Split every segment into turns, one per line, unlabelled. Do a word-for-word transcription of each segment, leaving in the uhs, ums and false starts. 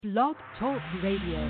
Blog Talk Radio.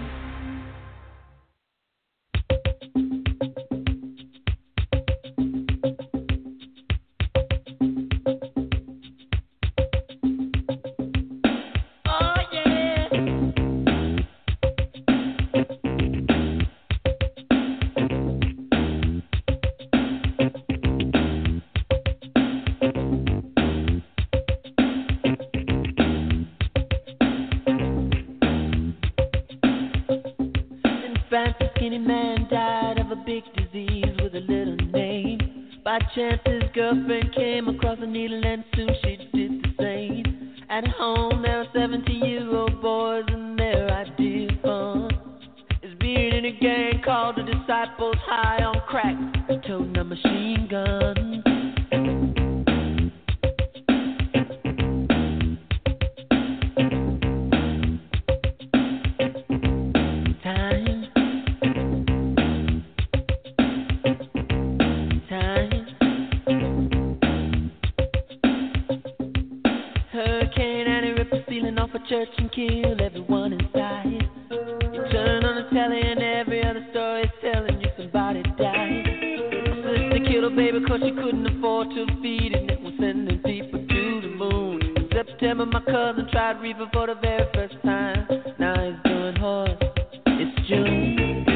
Chance his girlfriend came across a needle and soon she did the same. At home there are seventeen-year-old boys and their idea of fun is being in a gang called the Disciples, high on crack and toting a machine gun. Church and kill everyone inside. You turn on the telly and every other story is telling you somebody died. My sister killed her baby cause she couldn't afford to feed it, and was sending people to the moon. In September my cousin tried reefer for the very first time. Now he's doing horse. It's June.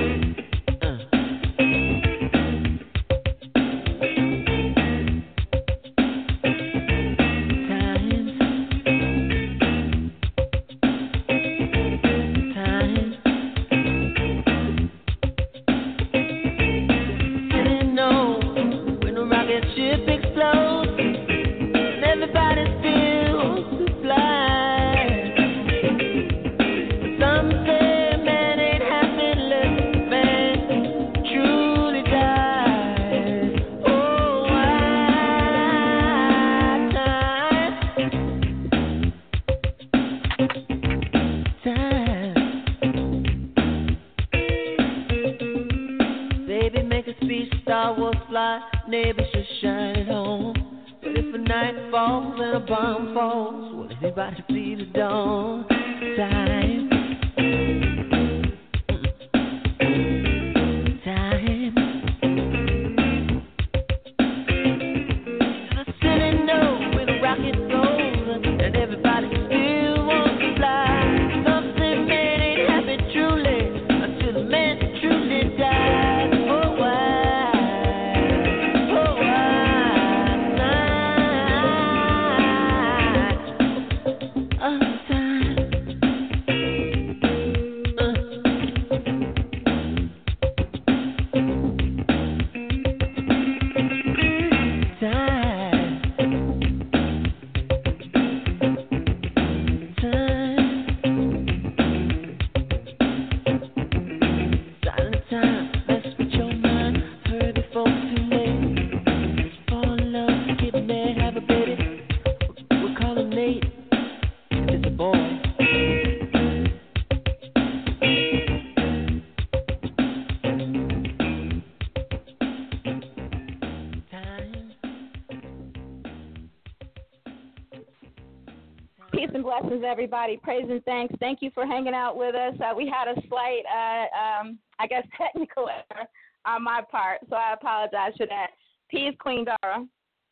Everybody, praise and thanks. Thank you for hanging out with us. Uh, we had a slight, uh, um, I guess, technical error on my part, so I apologize for that. Peace, Queen Dara.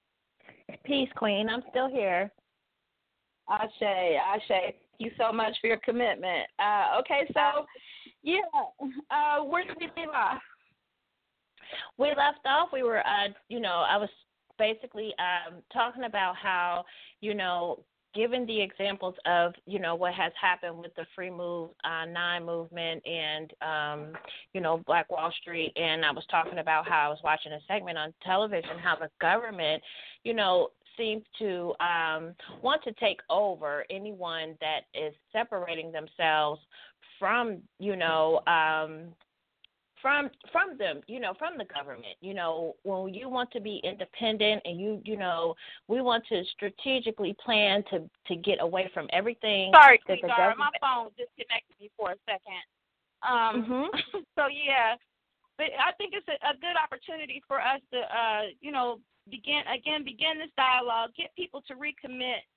Peace, Queen. I'm still here.
Ashe, Ashe. Thank you so much for your commitment. Uh, okay, so, yeah, uh, where did we leave off?
We left off, we were, uh, you know, I was basically um, talking about how, you know, given the examples of, you know, what has happened with the Free Move uh, Nine movement and, um, you know, Black Wall Street, and I was talking about how I was watching a segment on television, how the government, you know, seems to um, want to take over anyone that is separating themselves from, you know, um, from from them, you know, from the government. You know, when you want to be independent and you, you know, we want to strategically plan to, to get away from everything.
Sorry,
that the
Gar,
government...
my phone disconnected me for a second. Um,
mm-hmm.
So, yeah, but I think it's a, a good opportunity for us to, uh, you know, begin, again, begin this dialogue, get people to recommit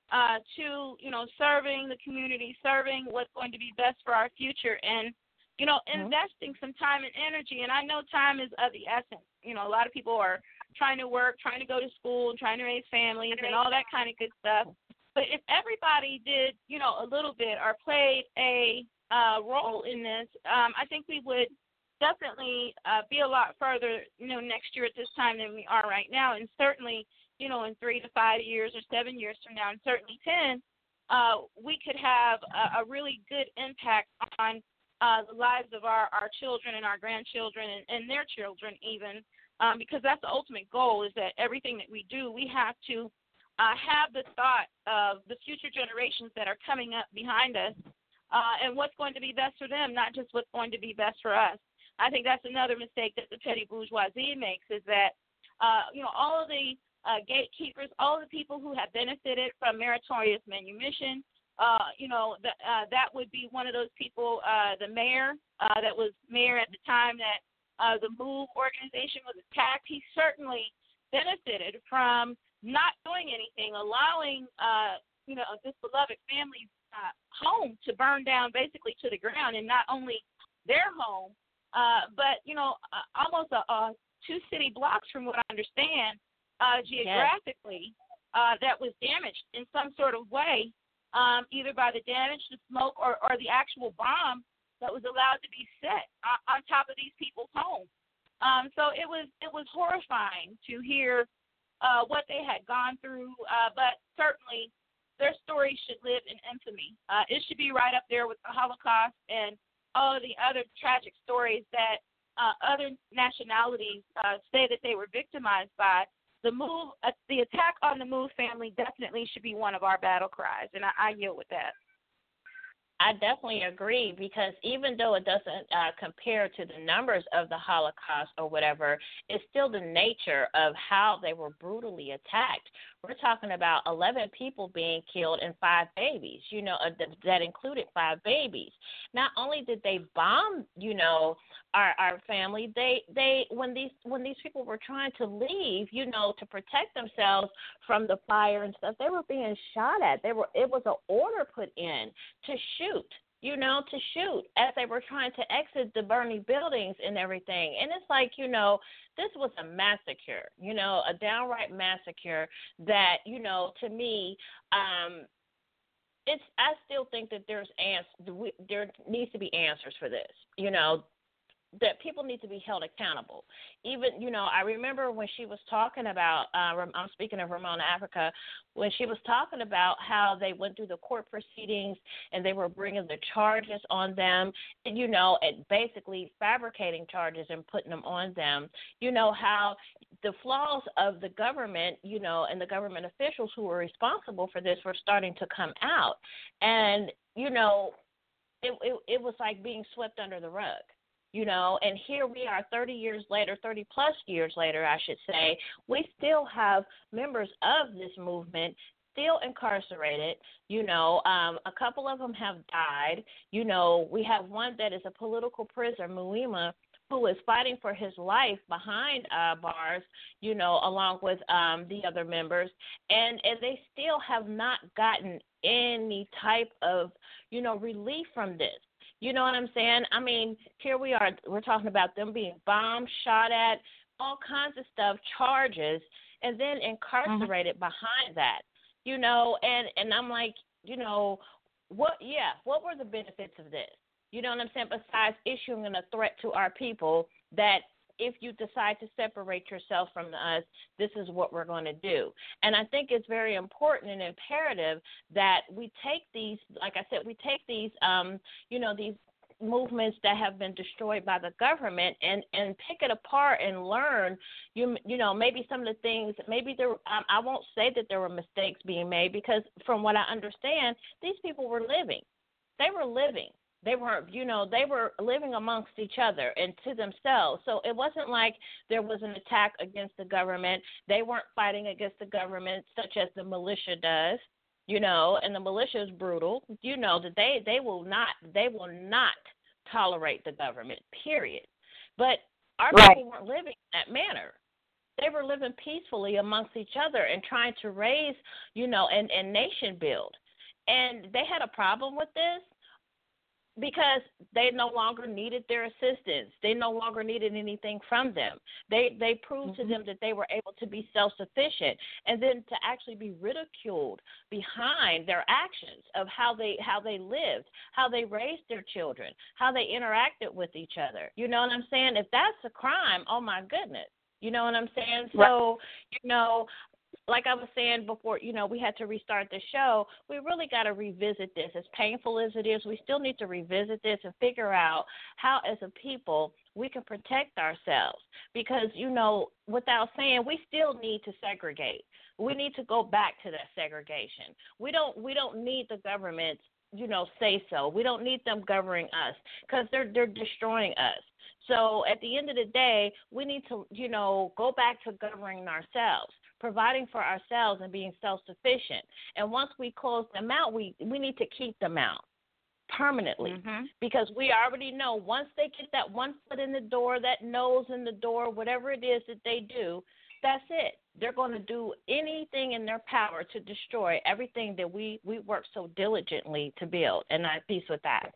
uh, to, you know, serving the community, serving what's going to be best for our future, and, you know,
Mm-hmm.
investing some time and energy. And I know time is of the essence. You know, a lot of people are trying to work, trying to go to school, trying to raise families and all that kind of good stuff. But if everybody did, you know, a little bit or played a uh, role in this, um, I think we would definitely uh, be a lot further, you know, next year at this time than we are right now. And certainly, you know, in three to five years or seven years from now, and certainly ten, uh, we could have a, a really good impact on uh, the lives of our, our children and our grandchildren and, and their children even, um, because that's the ultimate goal, is that everything that we do, we have to uh, have the thought of the future generations that are coming up behind us uh, and what's going to be best for them, not just what's going to be best for us. I think that's another mistake that the petty bourgeoisie makes, is that, uh, you know, all of the uh, gatekeepers, all of the people who have benefited from meritorious manumission, uh, you know, the, uh, that would be one of those people, uh, the mayor uh, that was mayor at the time that uh, the MOVE organization was attacked. He certainly benefited from not doing anything, allowing, uh, you know, this beloved family's uh, home to burn down basically to the ground, and not only their home, Uh, but, you know, uh, almost a, a two city blocks from what I understand, uh, geographically, yes. uh, that was damaged in some sort of way, um, either by the damage, the smoke, or, or the actual bomb that was allowed to be set on, on top of these people's homes. Um, so it was it was horrifying to hear uh, what they had gone through, uh, but certainly their story should live in infamy. Uh, it should be right up there with the Holocaust and all of the other tragic stories that uh, other nationalities uh, say that they were victimized by. The move, uh, the attack on the MOVE family definitely should be one of our battle cries, and I, I yield with that.
I definitely agree, because even though it doesn't uh, compare to the numbers of the Holocaust or whatever, it's still the nature of how they were brutally attacked. We're talking about eleven people being killed and five babies, you know, uh, th- that included five babies. Not only did they bomb, you know, our our family, they they when these when these people were trying to leave, you know, to protect themselves from the fire and stuff, they were being shot at. They were it was an order put in to shoot. you know, to shoot as they were trying to exit the burning buildings and everything. And it's like, you know, this was a massacre, you know, a downright massacre that, you know, to me, um, it's, I still think that there's ans- there needs to be answers for this, you know, that people need to be held accountable. Even, you know, I remember when she was talking about, uh, I'm speaking of Ramona Africa, when she was talking about how they went through the court proceedings and they were bringing the charges on them, and, you know, and basically fabricating charges and putting them on them, you know, how the flaws of the government, you know, and the government officials who were responsible for this were starting to come out. And, you know, it, it, it was like being swept under the rug. You know, and here we are thirty years later, thirty plus years later, I should say, we still have members of this movement still incarcerated. You know, um, a couple of them have died. You know, we have one that is a political prisoner, Muima, who is fighting for his life behind uh, bars, you know, along with um, the other members. And, and they still have not gotten any type of, you know, relief from this. You know what I'm saying? I mean, here we are. We're talking about them being bombed, shot at, all kinds of stuff, charges, and then incarcerated mm-hmm. behind that. You know, and, and I'm like, you know, what, yeah, what were the benefits of this? You know what I'm saying? Besides issuing a threat to our people that if you decide to separate yourself from us, this is what we're going to do. And I think it's very important and imperative that we take these, like I said, we take these, um, you know, these movements that have been destroyed by the government and, and pick it apart and learn, you, you know, maybe some of the things, maybe there, um, I won't say that there were mistakes being made because from what I understand, these people were living. They were living. They weren't, you know, they were living amongst each other and to themselves. So it wasn't like there was an attack against the government. They weren't fighting against the government such as the militia does, you know, and the militia is brutal. You know that they, they will not, they will not tolerate the government, period. But our
right.
people weren't living in that manner. They were living peacefully amongst each other and trying to raise, you know, and, and nation build. And they had a problem with this because they no longer needed their assistance. They no longer needed anything from them. They they proved mm-hmm. to them that they were able to be self-sufficient, and then to actually be ridiculed behind their actions of how they how they lived, how they raised their children, how they interacted with each other. You know what I'm saying? If that's a crime, oh my goodness. You know what I'm saying? So, right. you know, like I was saying before, you know, we had to restart the show. We really got to revisit this. As painful as it is, we still need to revisit this and figure out how, as a people, we can protect ourselves. Because, you know, without saying, we still need to segregate. We need to go back to that segregation. We don't. We don't need the government, you know, say so. We don't need them governing us because they're they're destroying us. So at the end of the day, we need to, you know, go back to governing ourselves, providing for ourselves and being self-sufficient. And once we close them out, we, we need to keep them out permanently mm-hmm. because we already know once they get that one foot in the door, that nose in the door, whatever it is that they do, that's it. They're going to do anything in their power to destroy everything that we, we work so diligently to build. And I'm at peace with that.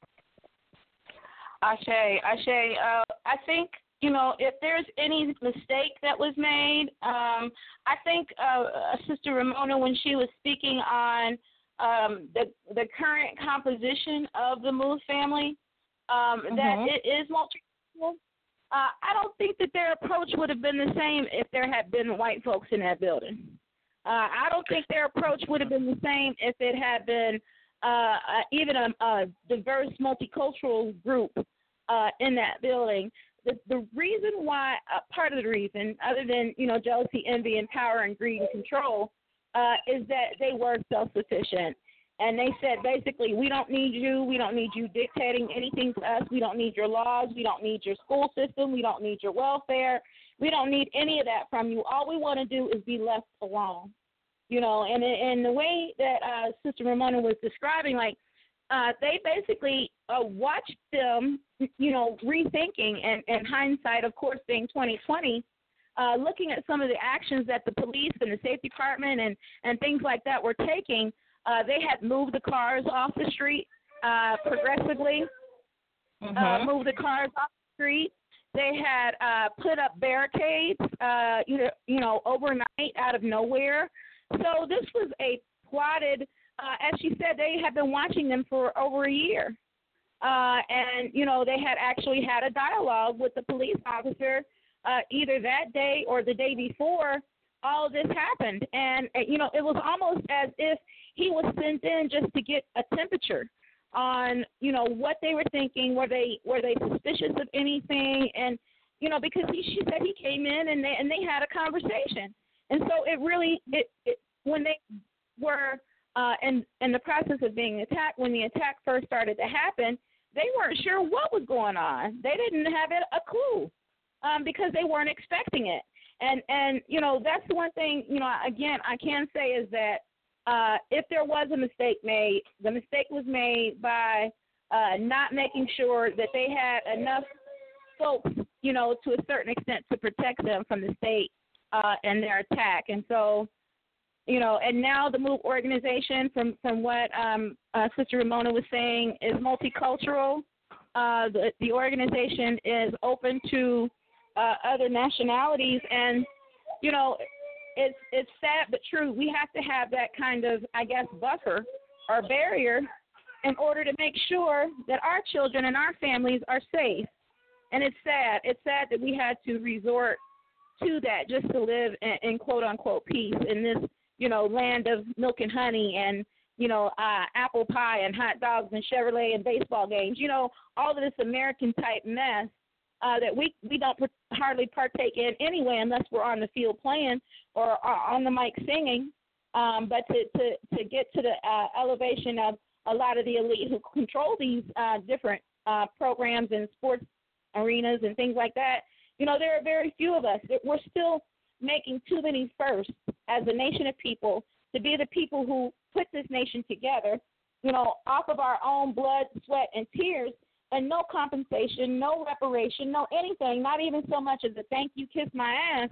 Ashe, Ashe, uh, I think, you know, if there's any mistake that was made, um, I think uh, Sister Ramona, when she was speaking on um, the the current composition of the Muth family, um, mm-hmm. that it is multiracial, uh, I don't think that their approach would have been the same if there had been white folks in that building. Uh, I don't think their approach would have been the same if it had been uh, uh, even a, a diverse multicultural group uh, in that building. The, the reason why, uh, part of the reason, other than, you know, jealousy, envy, and power and greed and control, uh, is that they were self-sufficient. And they said, basically, we don't need you. We don't need you dictating anything to us. We don't need your laws. We don't need your school system. We don't need your welfare. We don't need any of that from you. All we want to do is be left alone. You know, and and the way that uh, Sister Ramona was describing, like, uh, they basically uh, watched them, you know, rethinking, and, and hindsight, of course, being twenty twenty, uh, looking at some of the actions that the police and the State Department and, and things like that were taking. Uh, they had moved the cars off the street uh, progressively, mm-hmm. uh, moved the cars off the street. They had uh, put up barricades, uh, you know, you know, overnight out of nowhere. So this was a plotted, uh, as she said, they had been watching them for over a year. Uh, and, you know, they had actually had a dialogue with the police officer uh, either that day or the day before all of this happened. And, you know, it was almost as if he was sent in just to get a temperature on, you know, what they were thinking. Were they were they suspicious of anything? And, you know, because he, she said he came in and they and they had a conversation. And so it really, it, it when they were uh, in, in the process of being attacked, when the attack first started to happen, they weren't sure what was going on. They didn't have it, a clue um, because they weren't expecting it. And, and, you know, that's the one thing, you know, again, I can say is that uh, if there was a mistake made, the mistake was made by uh, not making sure that they had enough folks, you know, to a certain extent to protect them from the state Uh, and their attack. And so, you know, and now the MOVE organization, from, from what um, uh, Sister Ramona was saying, is multicultural. Uh, the, the organization is open to uh, other nationalities. And, you know, it's, it's sad but true. We have to have that kind of, I guess, buffer or barrier in order to make sure that our children and our families are safe. And it's sad. It's sad that we had to resort to that just to live in, in quote unquote peace in this, you know, land of milk and honey and, you know, uh, apple pie and hot dogs and Chevrolet and baseball games, you know, all of this American type mess uh, that we, we don't hardly partake in anyway unless we're on the field playing or, or on the mic singing. Um, but to, to, to get to the uh, elevation of a lot of the elite who control these uh, different uh, programs and sports arenas and things like that, you know, there are very few of us. We're still making too many firsts as a nation of people to be the people who put this nation together, you know, off of our own blood, sweat, and tears, and no compensation, no reparation, no anything, not even so much as a thank you, kiss my ass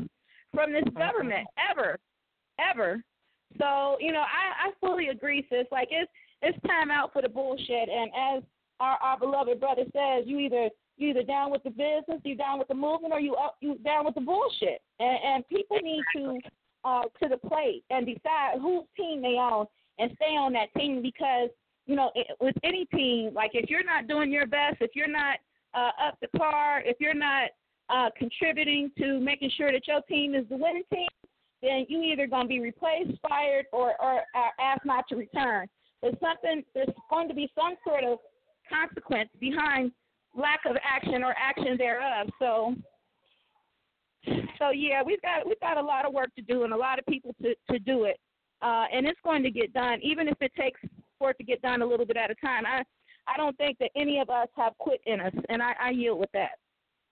from this government ever, ever. So, you know, I, I fully agree, sis. Like, it's it's time out for the bullshit. And as our, our beloved brother says, you either you either down with the business, you down with the movement, or you up, you down with the bullshit. And, and people need to uh, to the plate and decide whose team they own and stay on that team, because, you know, it, with any team, like if you're not doing your best, if you're not uh, up to par, if you're not uh, contributing to making sure that your team is the winning team, then you either going to be replaced, fired, or, or uh, asked not to return. There's something. There's going to be some sort of consequence behind lack of action or action thereof. So, so yeah, we've got we've got a lot of work to do and a lot of people to, to do it, uh, and it's going to get done, even if it takes for it to get done a little bit at a time. I I don't think that any of us have quit in us, and I, I yield with that.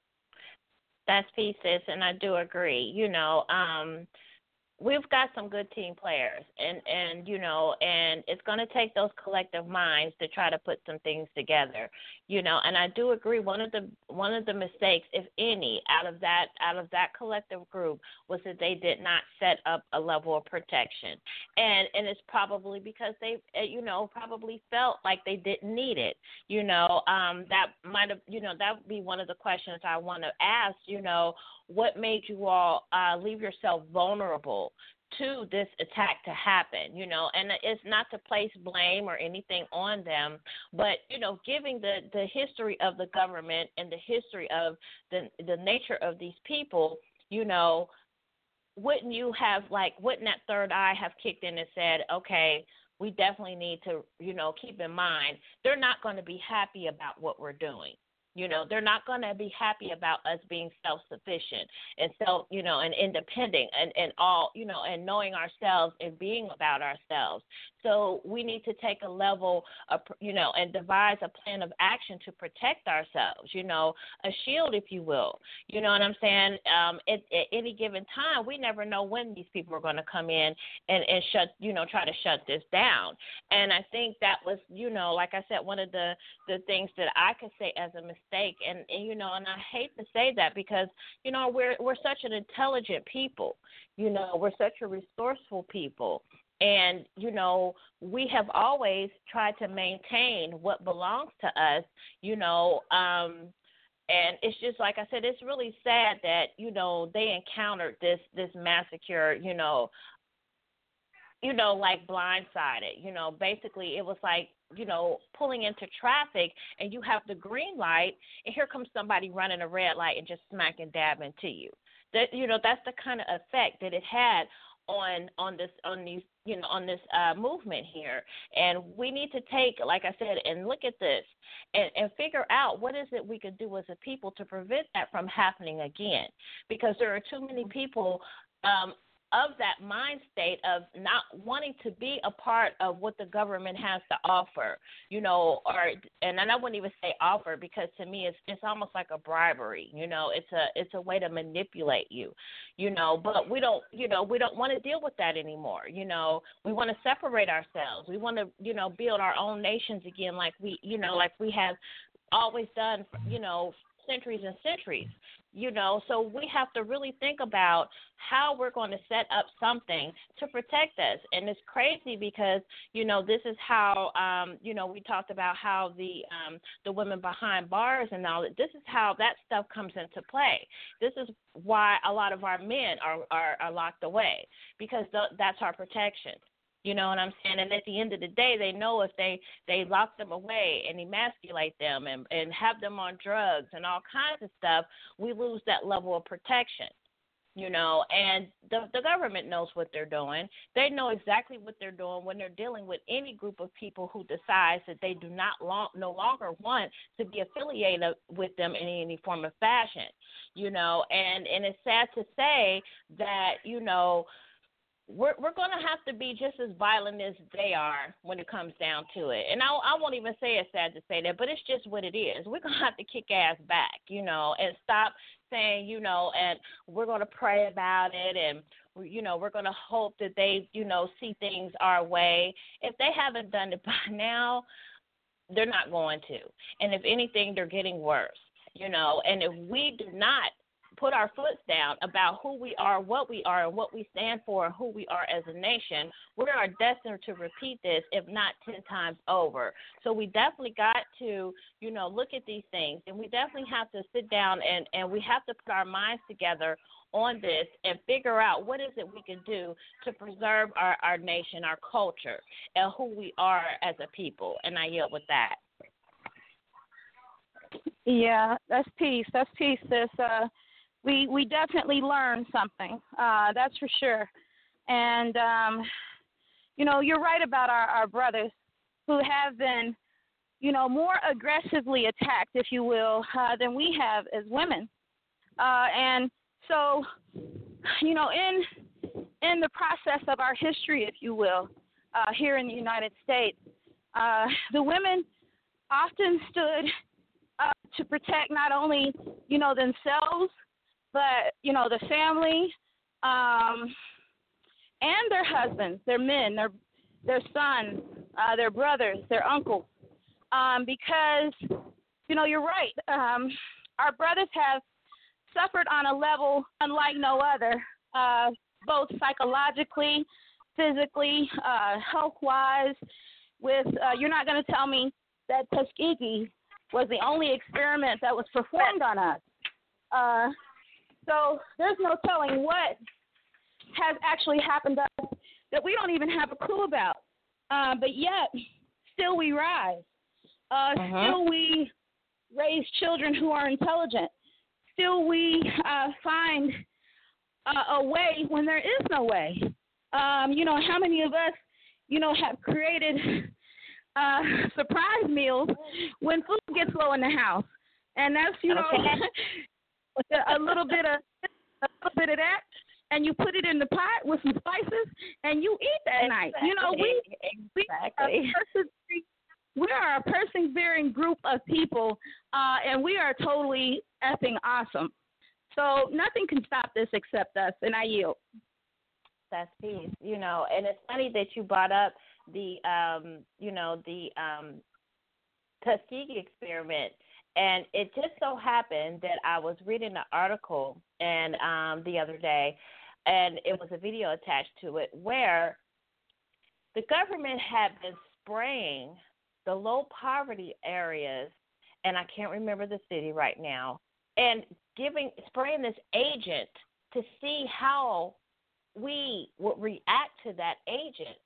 That's pieces, and I do agree. You know, um, we've got some good team players, and, and you know, and it's going to take those collective minds to try to put some things together, you know. And I do agree. One of the one of the mistakes, if any, out of that out of that collective group was that they did not set up a level of protection, and and it's probably because they, you know, probably felt like they didn't need it, you know. Um, that might have, you know, that would be one of the questions I want to ask, you know. What made you all uh, leave yourself vulnerable to this attack to happen, you know? And it's not to place blame or anything on them, but, you know, giving the, the history of the government and the history of the the nature of these people, you know, wouldn't you have, like, wouldn't that third eye have kicked in and said, okay, we definitely need to, you know, keep in mind they're not going to be happy about what we're doing. You know, they're not going to be happy about us being self-sufficient and self, you know, and independent and, and all, you know, and knowing ourselves and being about ourselves. So we need to take a level of, you know, and devise a plan of action to protect ourselves, you know, a shield, if you will. You know what I'm saying? Um, at, at any given time, we never know when these people are going to come in and, and shut, you know, try to shut this down. And I think that was, you know, like I said, one of the, the things that I could say as a mistake. And, and, you know, and I hate to say that because, you know, we're we're such an intelligent people. You know, we're such a resourceful people. And, you know, we have always tried to maintain what belongs to us, you know, um, and it's just like I said, it's really sad that, you know, they encountered this this massacre, you know, you know, like blindsided. You know, basically it was like, you know, pulling into traffic and you have the green light and here comes somebody running a red light and just smack and dab into you. That, you know, that's the kind of effect that it had on on this on these you know on this uh, movement here. And we need to take, like I said, and look at this and, and figure out what is it we could do as a people to prevent that from happening again, because there are too many people um, of that mind state of not wanting to be a part of what the government has to offer, you know, or, and I wouldn't even say offer, because to me it's it's almost like a bribery, you know, it's a it's a way to manipulate you, you know, but we don't, you know, we don't want to deal with that anymore, you know, we want to separate ourselves, we want to, you know, build our own nations again, like we, you know, like we have always done, you know, centuries and centuries. You know, so we have to really think about how we're going to set up something to protect us. And it's crazy because, you know, this is how, um, you know, we talked about how the um, the women behind bars and all that. This is how that stuff comes into play. This is why a lot of our men are, are, are locked away, because th- that's our protection. You know what I'm saying? And at the end of the day, they know if they, they lock them away and emasculate them and, and have them on drugs and all kinds of stuff, we lose that level of protection, you know. And the, the government knows what they're doing. They know exactly what they're doing when they're dealing with any group of people who decides that they do not long, no longer want to be affiliated with them in any form of fashion, you know. And, and it's sad to say that, you know, We're we're going to have to be just as violent as they are when it comes down to it. And I, I won't even say it's sad to say that, but it's just what it is. We're going to have to kick ass back, you know, and stop saying, you know, and we're going to pray about it and, you know, we're going to hope that they, you know, see things our way. If they haven't done it by now, they're not going to. And if anything, they're getting worse, you know. And if we do not put our foot down about who we are, what we are, and what we stand for, and who we are as a nation, we are destined to repeat this, if not ten times over. So we definitely got to, you know, look at these things, and we definitely have to sit down and, and we have to put our minds together on this and figure out what is it we can do to preserve our, our nation, our culture, and who we are as a people. And I yield with that.
Yeah, that's peace. That's peace, sis. Uh, we we definitely learned something. Uh, that's for sure. And um, you know, you're right about our, our brothers who have been, you know, more aggressively attacked, if you will, uh, than we have as women. Uh, and so, you know, in in the process of our history, if you will, uh, here in the United States, uh, the women often stood Uh, to protect not only, you know, themselves, but, you know, the family, um, and their husbands, their men, their their sons, uh, their brothers, their uncles, um, because, you know, you're right. Um, our brothers have suffered on a level unlike no other, uh, both psychologically, physically, uh, health-wise. With uh, you're not going to tell me that Tuskegee was the only experiment that was performed on us. Uh, so there's no telling what has actually happened to us that we don't even have a clue about. Uh, but yet, still we rise. Uh, uh-huh. Still we raise children who are intelligent. Still we uh, find uh, a way when there is no way. Um, you know, how many of us, you know, have created Uh, surprise meals when food gets low in the house, and that's you know
okay.
a little bit of a little bit of that, and you put it in the pot with some spices, and you eat that
exactly.
night. You know we
exactly.
we, we are a persevering group of people, uh, and we are totally effing awesome. So nothing can stop this except us, and I yield.
That's peace, you know, and it's funny that you brought up the, um, you know, the um, Tuskegee experiment, and it just so happened that I was reading an article and um, the other day, and it was a video attached to it where the government had been spraying the low poverty areas, and I can't remember the city right now, and giving spraying this agent to see how we would react to that agent.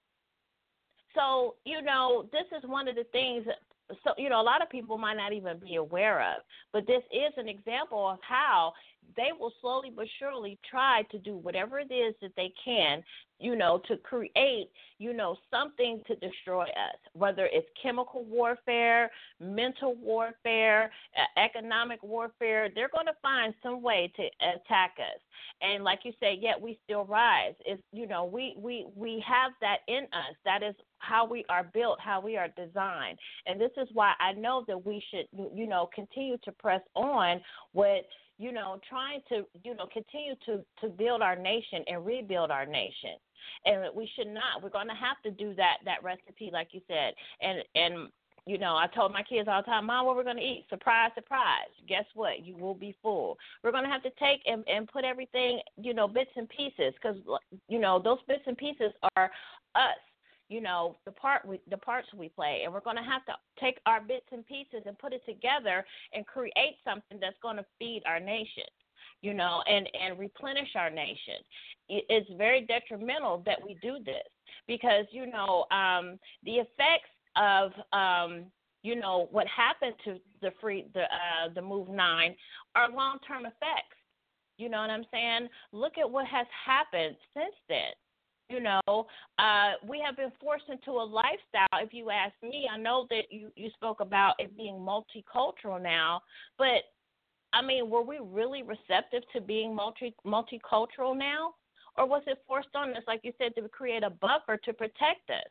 So, you know, this is one of the things, so, you know, a lot of people might not even be aware of, but this is an example of how they will slowly but surely try to do whatever it is that they can, you know, to create, you know, something to destroy us, whether it's chemical warfare, mental warfare, uh, economic warfare. They're going to find some way to attack us. And like you say, yet we still rise. It's, you know, we, we, we have that in us. That is how we are built, how we are designed. And this is why I know that we should, you know, continue to press on with, you know, trying to, you know, continue to, to build our nation and rebuild our nation. And we should not. We're going to have to do that that recipe, like you said. And, and you know, I told my kids all the time, Mom, what we're going to eat? Surprise, surprise. Guess what? You will be full. We're going to have to take and, and put everything, you know, bits and pieces, because, you know, those bits and pieces are us. You know, the part we, the parts we play, and we're going to have to take our bits and pieces and put it together and create something that's going to feed our nation, you know, and, and replenish our nation. It's very detrimental that we do this because, you know, um, the effects of, um, you know, what happened to the free the uh, the Move Nine are long-term effects. You know what I'm saying? Look at what has happened since then. You know, uh, we have been forced into a lifestyle, if you ask me. I know that you, you spoke about it being multicultural now, but, I mean, were we really receptive to being multi multicultural now? Or was it forced on us, like you said, to create a buffer to protect us?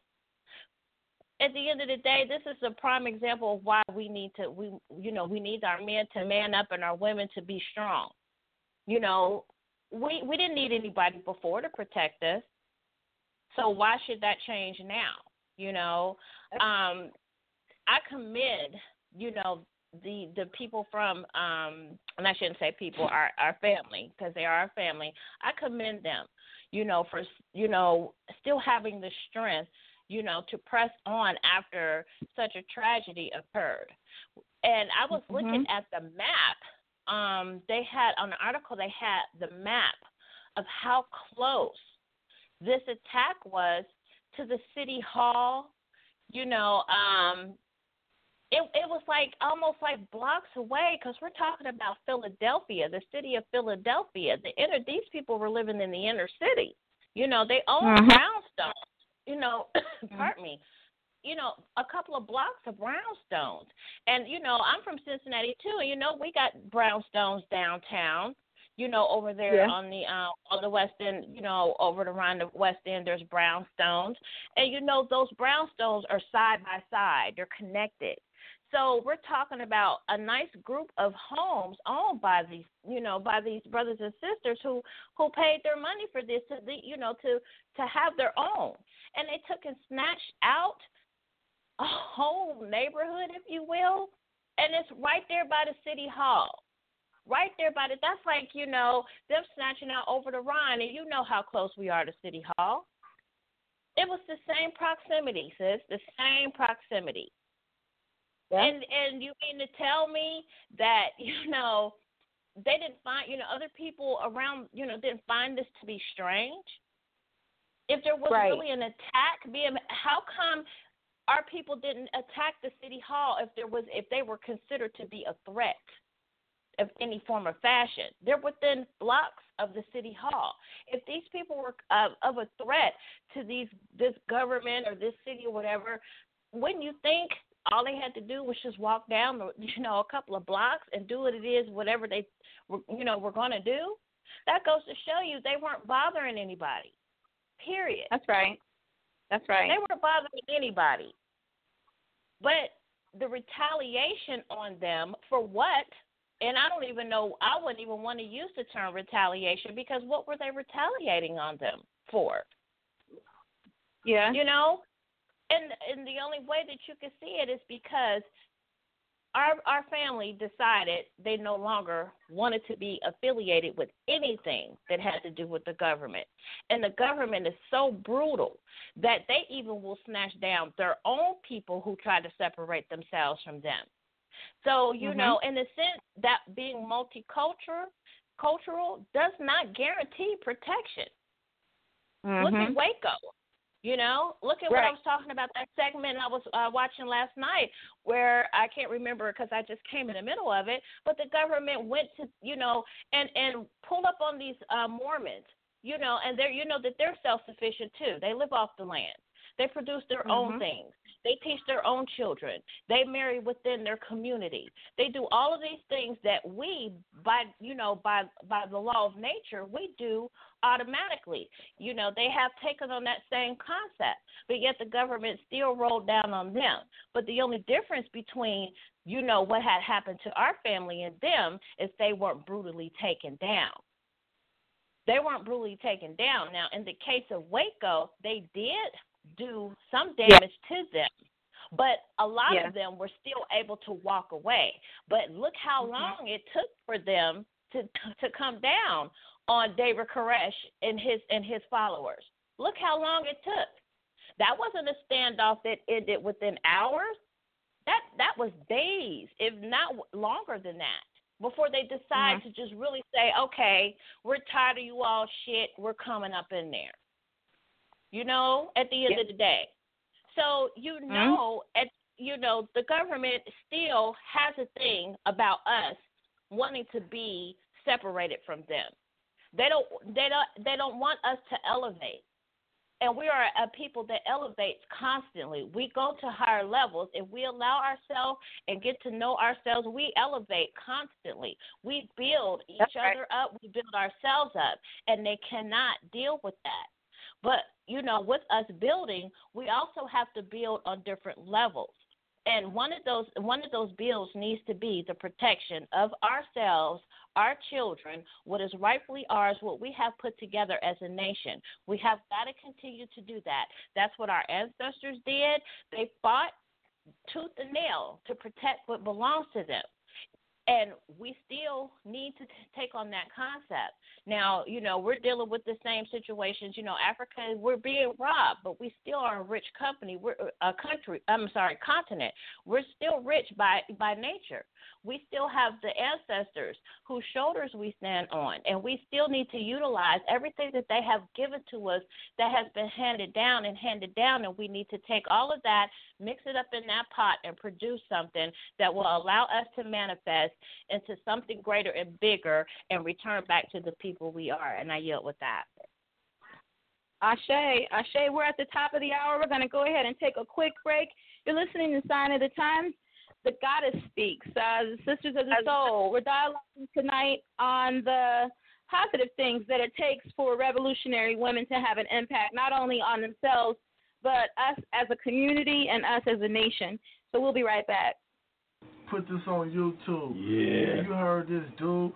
At the end of the day, this is a prime example of why we need to, we you know, we need our men to man up and our women to be strong. You know, we we didn't need anybody before to protect us. So why should that change now? You know, um, I commend, you know, the the people from um and I shouldn't say people, our our family, because they are our family. I commend them, you know, for you know still having the strength, you know, to press on after such a tragedy occurred. And I was
Mm-hmm.
looking at the map. Um, they had on the article they had the map of how close this attack was to the city hall. You know, um, it it was like almost like blocks away, because we're talking about Philadelphia, the city of Philadelphia. The inner these people were living in the inner city. You know, they owned
Mhm.
brownstones. You know, pardon me. You know, a couple of blocks of brownstones. And, you know, I'm from Cincinnati, too, and, you know, we got brownstones downtown, you know, over there
Yeah.
on the uh, on the west end, you know, over around the west end, there's brownstones. And, you know, those brownstones are side by side. They're connected. So we're talking about a nice group of homes owned by these, you know, by these brothers and sisters who, who paid their money for this, to the, you know, to, to have their own. And they took and snatched out a whole neighborhood, if you will, and it's right there by the city hall. Right there by the, that's like, you know, them snatching out over the Rhine, and you know how close we are to City Hall. It was the same proximity, sis, the same proximity.
Yeah.
And and you mean to tell me that, you know, they didn't find, you know, other people around, you know, didn't find this to be strange? If there was
Right.
really an attack, being, how come our people didn't attack the city hall if there was if they were considered to be a threat of any form or fashion? They're within blocks of the city hall. If these people were uh, of a threat to these this government or this city or whatever, wouldn't you think all they had to do was just walk down, you know, a couple of blocks and do what it is, whatever they, you know, were going to do? That goes to show you they weren't bothering anybody. Period.
That's right. That's right.
They weren't bothering anybody. But the retaliation on them for what? And I don't even know, I wouldn't even want to use the term retaliation, because what were they retaliating on them for?
Yeah.
You know? And and the only way that you can see it is because our our family decided they no longer wanted to be affiliated with anything that had to do with the government. And the government is so brutal that they even will snatch down their own people who try to separate themselves from them. So, you
Mhm.
know, in the sense that being multicultural cultural does not guarantee protection. Look at
Mhm.
Waco. You know, look at what I
Right.
was talking about, that segment I was uh, watching last night, where I can't remember because I just came in the middle of it, but the government went to, you know, and, and pulled up on these uh, Mormons, you know, and they're, you know, that they're self-sufficient too. They live off the land. They produce their own
Mhm.
things. They teach their own children. They marry within their community. They do all of these things that we, by you know, by by the law of nature, we do automatically. You know, they have taken on that same concept, but yet the government still rolled down on them. But the only difference between, you know, what had happened to our family and them is they weren't brutally taken down. They weren't brutally taken down. Now, in the case of Waco, they did do some damage to them, but a lot
Yeah.
of them were still able to walk away. But look how
Mhm.
long it took for them to to come down on David Koresh and his and his followers. Look how long it took. That wasn't a standoff that ended within hours. That that was days, if not longer than that, before they decide
Mhm.
to just really say, okay, we're tired of you all shit, we're coming up in there. You know, at the end
Yeah.
of the day. So, you know, at you know, the government still has a thing about us wanting to be separated from them. They don't they don't they don't want us to elevate. And we are a people that elevates constantly. We go to higher levels. If we allow ourselves and get to know ourselves, we elevate constantly. We build each
That's right.
other up. We build ourselves up. And they cannot deal with that. But, you know, with us building, we also have to build on different levels. And one of those one of those builds needs to be the protection of ourselves, our children, what is rightfully ours, what we have put together as a nation. We have got to continue to do that. That's what our ancestors did. They fought tooth and nail to protect what belongs to them. And we still need to t- take on that concept. Now, you know, we're dealing with the same situations. You know, Africa, we're being robbed, but we still are a rich company. We're a country. I'm sorry, continent. We're still rich by by nature. We still have the ancestors whose shoulders we stand on, and we still need to utilize everything that they have given to us that has been handed down and handed down, and we need to take all of that, mix it up in that pot, and produce something that will allow us to manifest into something greater and bigger and return back to the people we are. And I yield with that.
Ashe, Ashe, we're at the top of the hour. We're going to go ahead and take a quick break. You're listening to Sign of the Times. The Goddess Speaks, uh, the Sisters of the Soul. We're dialoguing tonight on the positive things that it takes for revolutionary women to have an impact, not only on themselves, but us as a community and us as a nation. So we'll be right back.
Put this on YouTube.
Yeah.
You heard this, dude.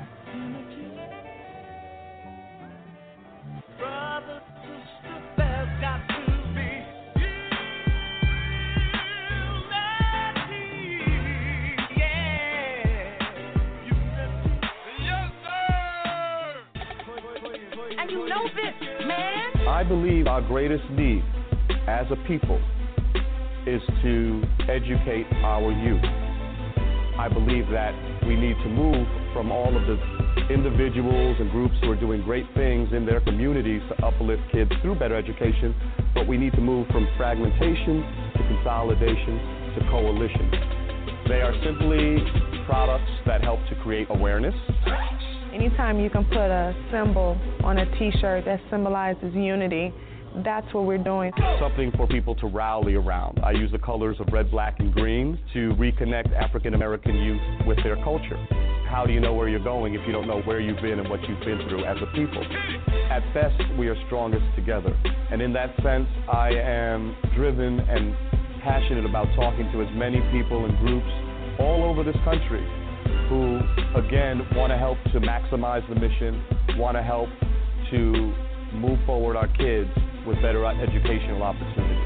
Brother, sister, there's got to be unity, yeah. Unity, yes, sir. And you know this, man.
I believe our greatest need as a people is to educate our youth. I believe that we need to move from all of the individuals and groups who are doing great things in their communities to uplift kids through better education, but we need to move from fragmentation to consolidation to coalition. They are simply products that help to create awareness.
Anytime you can put a symbol on a T-shirt that symbolizes unity, that's what we're doing.
Something for people to rally around. I use the colors of red, black, and green to reconnect African American youth with their culture. How do you know where you're going if you don't know where you've been and what you've been through as a people? At best, we are strongest together. And in that sense, I am driven and passionate about talking to as many people and groups all over this country who, again, want to help to maximize the mission, want to help to move forward our kids with better educational opportunities.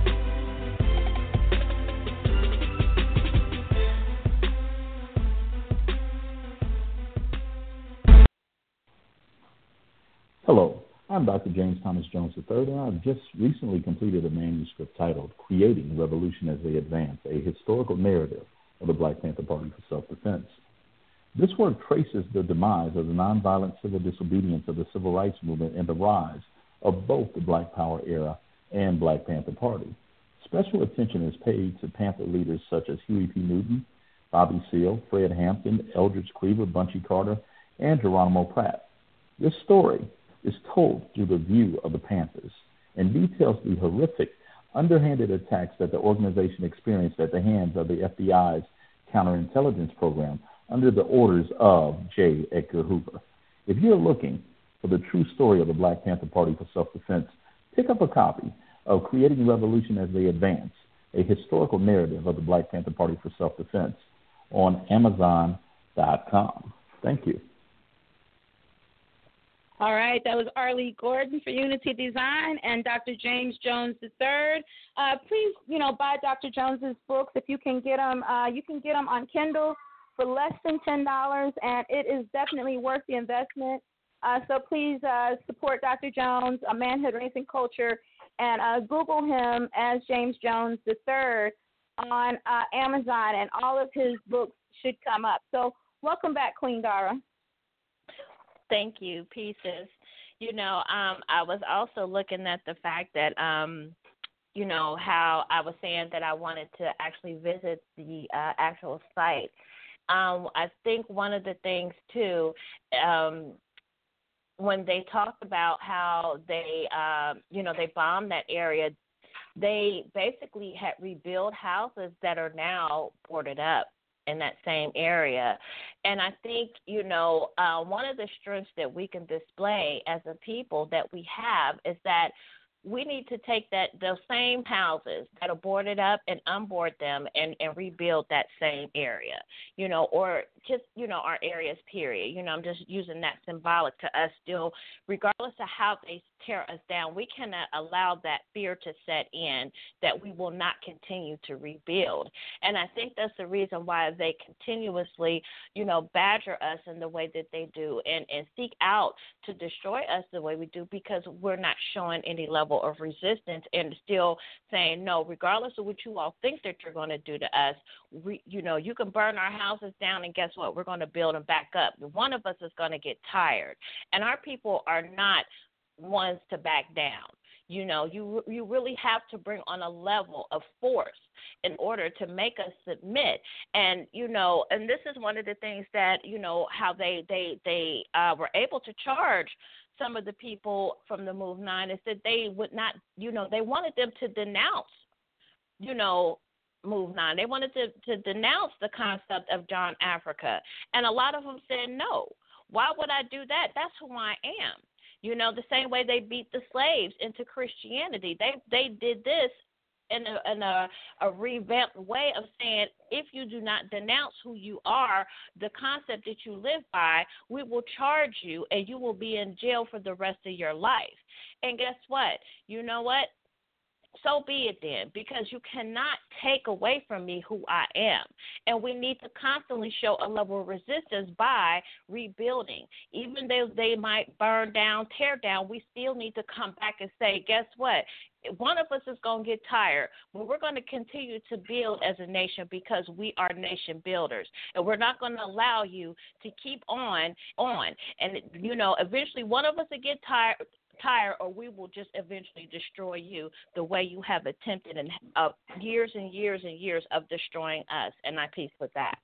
Hello, I'm Doctor James Thomas Jones the third, and I've just recently completed a manuscript titled Creating Revolution as They Advance, a historical narrative of the Black Panther Party for Self-Defense. This work traces the demise of the nonviolent civil disobedience of the civil rights movement and the rise of both the Black Power era and Black Panther Party. Special attention is paid to Panther leaders such as Huey P. Newton, Bobby Seale, Fred Hampton, Eldridge Cleaver, Bunchy Carter, and Geronimo Pratt. This story is told through the view of the Panthers and details the horrific, underhanded attacks that the organization experienced at the hands of the F B I's counterintelligence program under the orders of J. Edgar Hoover. If you're looking for the true story of the Black Panther Party for Self-Defense, pick up a copy of Creating Revolution as They Advance, a historical narrative of the Black Panther Party for Self-Defense on Amazon dot com. Thank you.
All right, that was Arlie Gordon for Unity Design and Doctor James Jones the third. Uh, please, you know, buy Doctor Jones's books if you can get them. Uh, you can get them on Kindle for less than ten dollars, and it is definitely worth the investment. Uh, so please uh, support Doctor Jones, a Manhood, Race, and Culture, and uh, Google him as James Jones the third on uh, Amazon, and all of his books should come up. So welcome back, Queen Dara.
Thank you, Pieces. You know, um, I was also looking at the fact that, um, you know, how I was saying that I wanted to actually visit the uh, actual site. Um, I think one of the things, too, um, when they talked about how they, uh, you know, they bombed that area, they basically had rebuilt houses that are now boarded up in that same area. And I think, you know, uh, one of the strengths that we can display as a people that we have is that we need to take that those same houses that are boarded up and unboard them and, and rebuild that same area, you know, or just, you know, our areas, period. You know, I'm just using that symbolic to us still, regardless of how they tear us down. We cannot allow that fear to set in that we will not continue to rebuild. And I think that's the reason why they continuously, you know, badger us in the way that they do and, and seek out to destroy us the way we do, because we're not showing any level of resistance and still saying, no, regardless of what you all think that you're going to do to us, we, you know, you can burn our houses down and guess what? We're going to build them back up. One of us is going to get tired. And our people are not ones to back down. You know, you you really have to bring on a level of force in order to make us submit. And, you know, and this is one of the things that, you know, how they, they, they uh, were able to charge some of the people from the Move Nine is that they would not, you know, they wanted them to denounce, you know, Move Nine. They wanted to, to denounce the concept of John Africa. And a lot of them said, no, why would I do that? That's who I am. You know, the same way they beat the slaves into Christianity. They they did this in a, in a, a revamped way of saying, if you do not denounce who you are, the concept that you live by, we will charge you and you will be in jail for the rest of your life. And guess what? You know what? So be it then, because you cannot take away from me who I am. And we need to constantly show a level of resistance by rebuilding. Even though they might burn down, tear down, we still need to come back and say, guess what? One of us is going to get tired, but we're going to continue to build as a nation because we are nation builders. And we're not going to allow you to keep on, on. And, you know, eventually one of us will get tired, tired, or we will just eventually destroy you the way you have attempted in uh, years and years and years of destroying us. And I peace with that.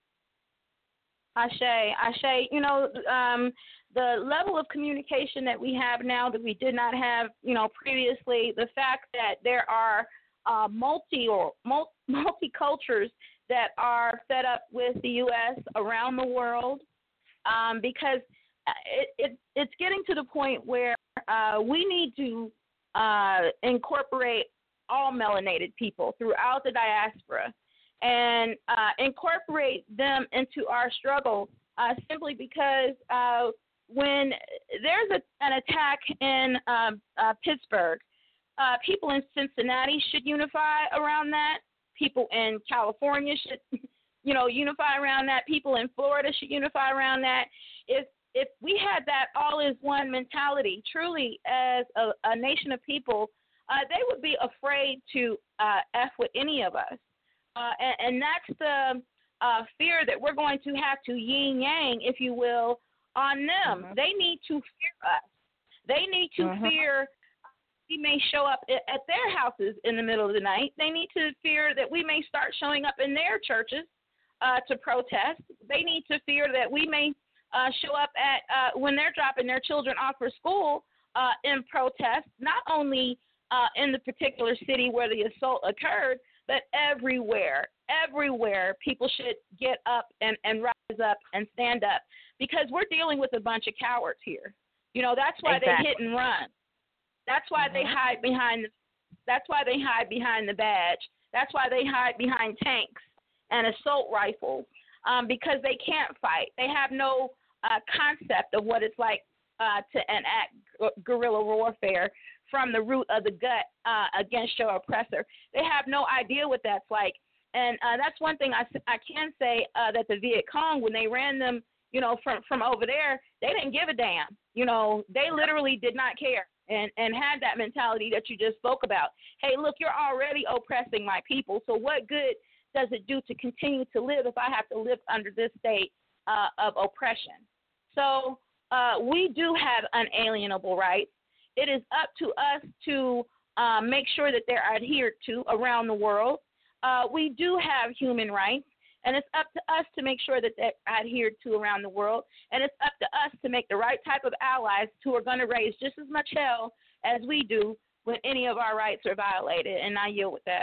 Ashe, Ashe, you know, um, the level of communication that we have now that we did not have, you know, previously, the fact that there are uh, multi or multi, multi cultures that are fed up with the U S around the world, um, because it, it, it's getting to the point where uh, we need to uh, incorporate all melanated people throughout the diaspora and uh, incorporate them into our struggle uh, simply because uh, when there's a, an attack in um, uh, Pittsburgh, uh, people in Cincinnati should unify around that. People in California should, you know, unify around that. People in Florida should unify around that. If if we had that all is one mentality, truly as a, a nation of people, uh, they would be afraid to uh, F with any of us. Uh, and, and that's the uh, fear that we're going to have to yin-yang, if you will, on them. Mm-hmm. They need to fear us. They need to mm-hmm. fear we may show up at their houses in the middle of the night. They need to fear that we may start showing up in their churches uh, to protest. They need to fear that we may uh, show up at uh, when they're dropping their children off for school uh, in protest, not only uh, in the particular city where the assault occurred, but everywhere, everywhere people should get up and, and rise up and stand up, because we're dealing with a bunch of cowards here. You know, that's why exactly. they hit and run. That's why mm-hmm. they hide behind the, that's why they hide behind the badge. That's why they hide behind tanks and assault rifles, um, because they can't fight. They have no uh, concept of what it's like uh, to enact gu- guerrilla warfare from the root of the gut uh, against your oppressor. They have no idea what that's like. And uh, that's one thing I, I can say, uh, that the Viet Cong, when they ran them, you know, from, from over there, they didn't give a damn. You know, they literally did not care and, and had that mentality that you just spoke about. Hey, look, you're already oppressing my people, so what good does it do to continue to live if I have to live under this state uh, of oppression? So uh, we do have unalienable rights. It is up to us to uh, make sure that they're adhered to around the world. Uh, we do have human rights, and it's up to us to make sure that they're adhered to around the world. And it's up to us to make the right type of allies who are going to raise just as much hell as we do when any of our rights are violated. And I yield with that.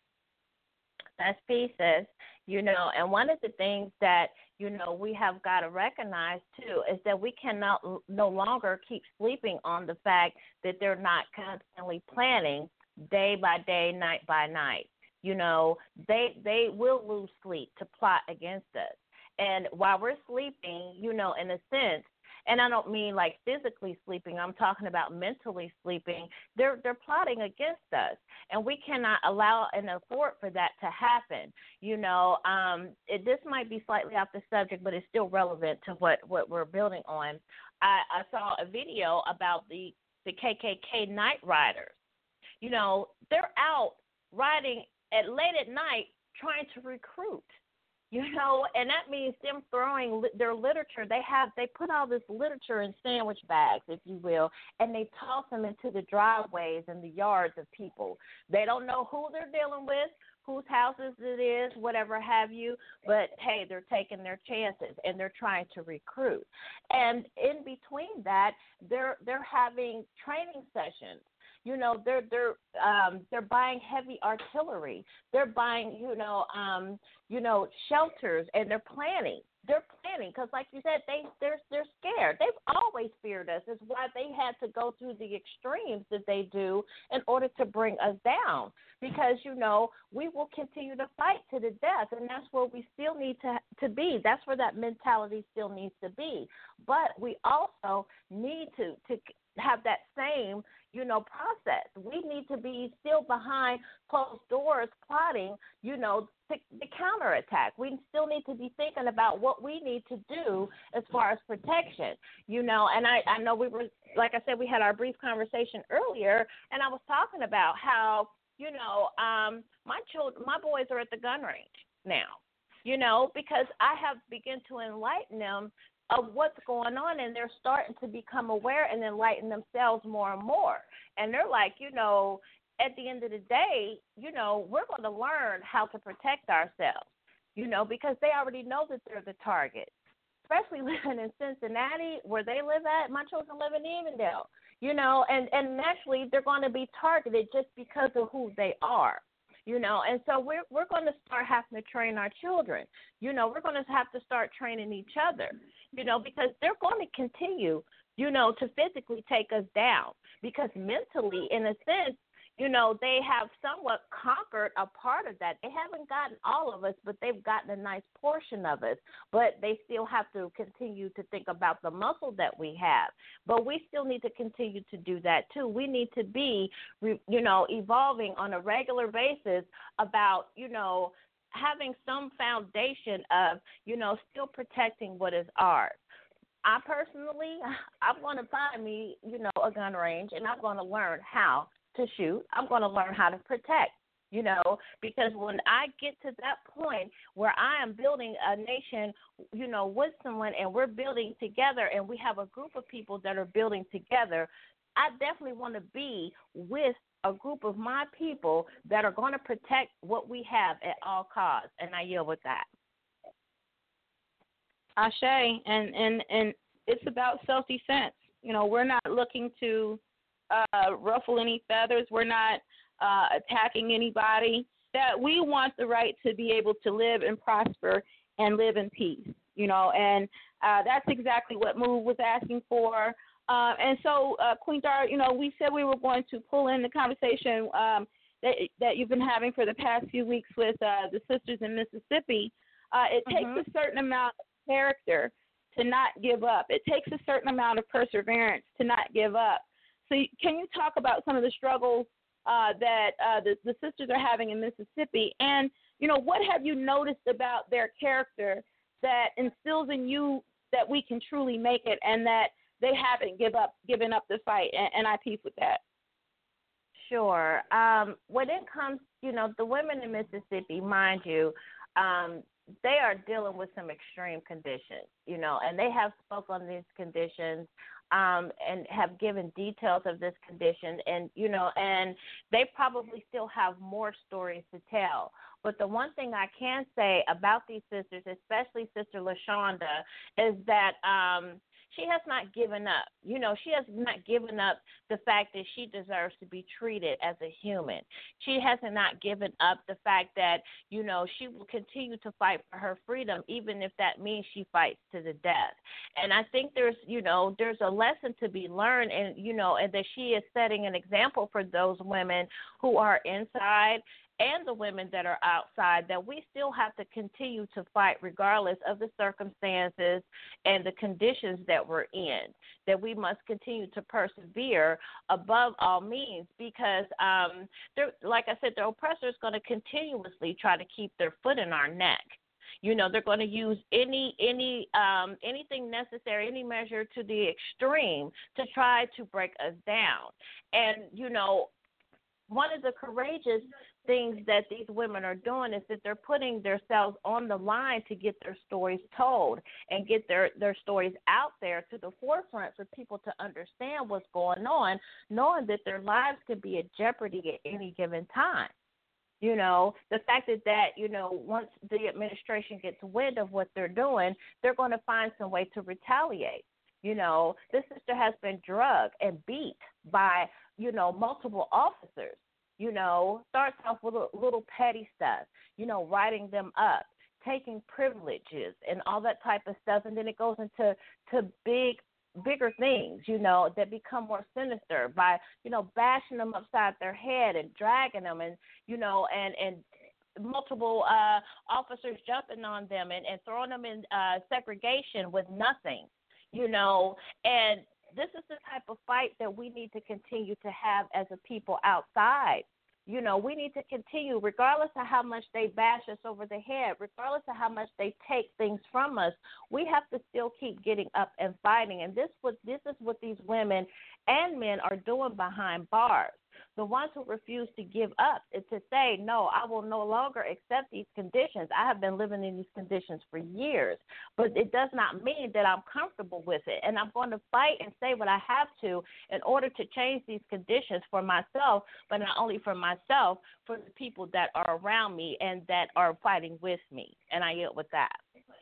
That's pieces, you know, and one of the things that, you know, we have got to recognize, too, is that we cannot no longer keep sleeping on the fact that they're not constantly planning day by day, night by night. You know, they they will lose sleep to plot against us. And while we're sleeping, you know, in a sense, And I don't mean like physically sleeping. I'm talking about mentally sleeping. They're they're plotting against us, and we cannot allow and afford for that to happen. You know, um, it, this might be slightly off the subject, but it's still relevant to what, what we're building on. I, I saw a video about the, the K K K night riders. You know, they're out riding at late at night trying to recruit. You know, and that means them throwing li- their literature. They have they put all this literature in sandwich bags, if you will, and they toss them into the driveways and the yards of people. They don't know who they're dealing with, whose houses it is, whatever have you, but, hey, they're taking their chances, and they're trying to recruit. And in between that, they're they're having training sessions. You know, they're they're um, they're buying heavy artillery. They're buying, you know, um, you know, shelters, and they're planning. They're planning because, like you said, they they're they're scared. They've always feared us. It's why they had to go through the extremes that they do in order to bring us down. Because, you know, we will continue to fight to the death, and that's where we still need to to be. That's where that mentality still needs to be. But we also need to to have that same, you know, process. We need to be still behind closed doors plotting, you know, to, to counterattack. We still need to be thinking about what we need to do as far as protection, you know. And I, I know we were, like I said, we had our brief conversation earlier, and I was talking about how, you know, um, my children, my boys are at the gun range now, you know, because I have begun to enlighten them of what's going on, and they're starting to become aware and enlighten themselves more and more. And they're like, you know, at the end of the day, you know, we're going to learn how to protect ourselves, you know, because they already know that they're the target, especially living in Cincinnati where they live at. My children live in Evendale, you know, and, and naturally they're going to be targeted just because of who they are. You know, and so we're we're going to start having to train our children. You know, we're going to have to start training each other, you know, because they're going to continue, you know, to physically take us down. Because mentally, in a sense, you know, they have somewhat conquered a part of that. They haven't gotten all of us, but they've gotten a nice portion of us. But they still have to continue to think about the muscle that we have. But we still need to continue to do that, too. We need to be, you know, evolving on a regular basis about, you know, having some foundation of, you know, still protecting what is ours. I personally, I'm going to find me, you know, a gun range, and I'm going to learn how to shoot. I'm going to learn how to protect, you know, because when I get to that point where I am building a nation, you know, with someone, and we're building together, and we have a group of people that are building together, I definitely want to be with a group of my people that are going to protect what we have at all costs. And I yield with that.
Ashe, and, and, and it's about self-defense. You know, we're not looking to uh, ruffle any feathers. We're not uh, attacking anybody. That we want the right to be able to live and prosper and live in peace, you know, and uh, that's exactly what Move was asking for. Uh, and so, uh, Queen Dara, you know, we said we were going to pull in the conversation um, that, that you've been having for the past few weeks with uh, the sisters in Mississippi. Uh, it
Mm-hmm.
takes a certain amount of character to not give up. It takes a certain amount of perseverance to not give up. So can you talk about some of the struggles uh, that uh, the, the sisters are having in Mississippi? And, you know, what have you noticed about their character that instills in you that we can truly make it and that they haven't give up, given up the fight? And, and I peace with that.
Sure. Um, when it comes, you know, the women in Mississippi, mind you, um, they are dealing with some extreme conditions, you know, and they have spoke on these conditions um, and have given details of this condition. And, you know, and they probably still have more stories to tell. But the one thing I can say about these sisters, especially Sister LaShonda, is that um, she has not given up. You know, she has not given up the fact that she deserves to be treated as a human. She has not given up the fact that, you know, she will continue to fight for her freedom, even if that means she fights to the death. And I think there's, you know, there's a lesson to be learned, and, you know, and that she is setting an example for those women who are inside and the women that are outside, that we still have to continue to fight regardless of the circumstances and the conditions that we're in, that we must continue to persevere above all means because, um, like I said, the oppressor is going to continuously try to keep their foot in our neck. You know, they're going to use any any um, anything necessary, any measure to the extreme to try to break us down. And, you know, one of the courageous things that these women are doing is that they're putting themselves on the line to get their stories told and get their, their stories out there to the forefront for people to understand what's going on, knowing that their lives could be at jeopardy at any given time. You know, the fact that, that, you know, once the administration gets wind of what they're doing, they're going to find some way to retaliate. You know, this sister has been drugged and beat by, you know, multiple officers. You know, starts off with a little petty stuff, you know, writing them up, taking privileges and all that type of stuff. And then it goes into to big, bigger things, you know, that become more sinister by, you know, bashing them upside their head and dragging them and, you know, and, and multiple uh, officers jumping on them and, and throwing them in uh, segregation with nothing, you know, and this is the type of fight that we need to continue to have as a people outside. You know, we need to continue, regardless of how much they bash us over the head, regardless of how much they take things from us, we have to still keep getting up and fighting. And this, what, this is what these women and men are doing behind bars. The ones who refuse to give up is to say, no, I will no longer accept these conditions. I have been living in these conditions for years, but it does not mean that I'm comfortable with it. And I'm going to fight and say what I have to in order to change these conditions for myself, but not only for myself, for the people that are around me and that are fighting with me. And I yield with that.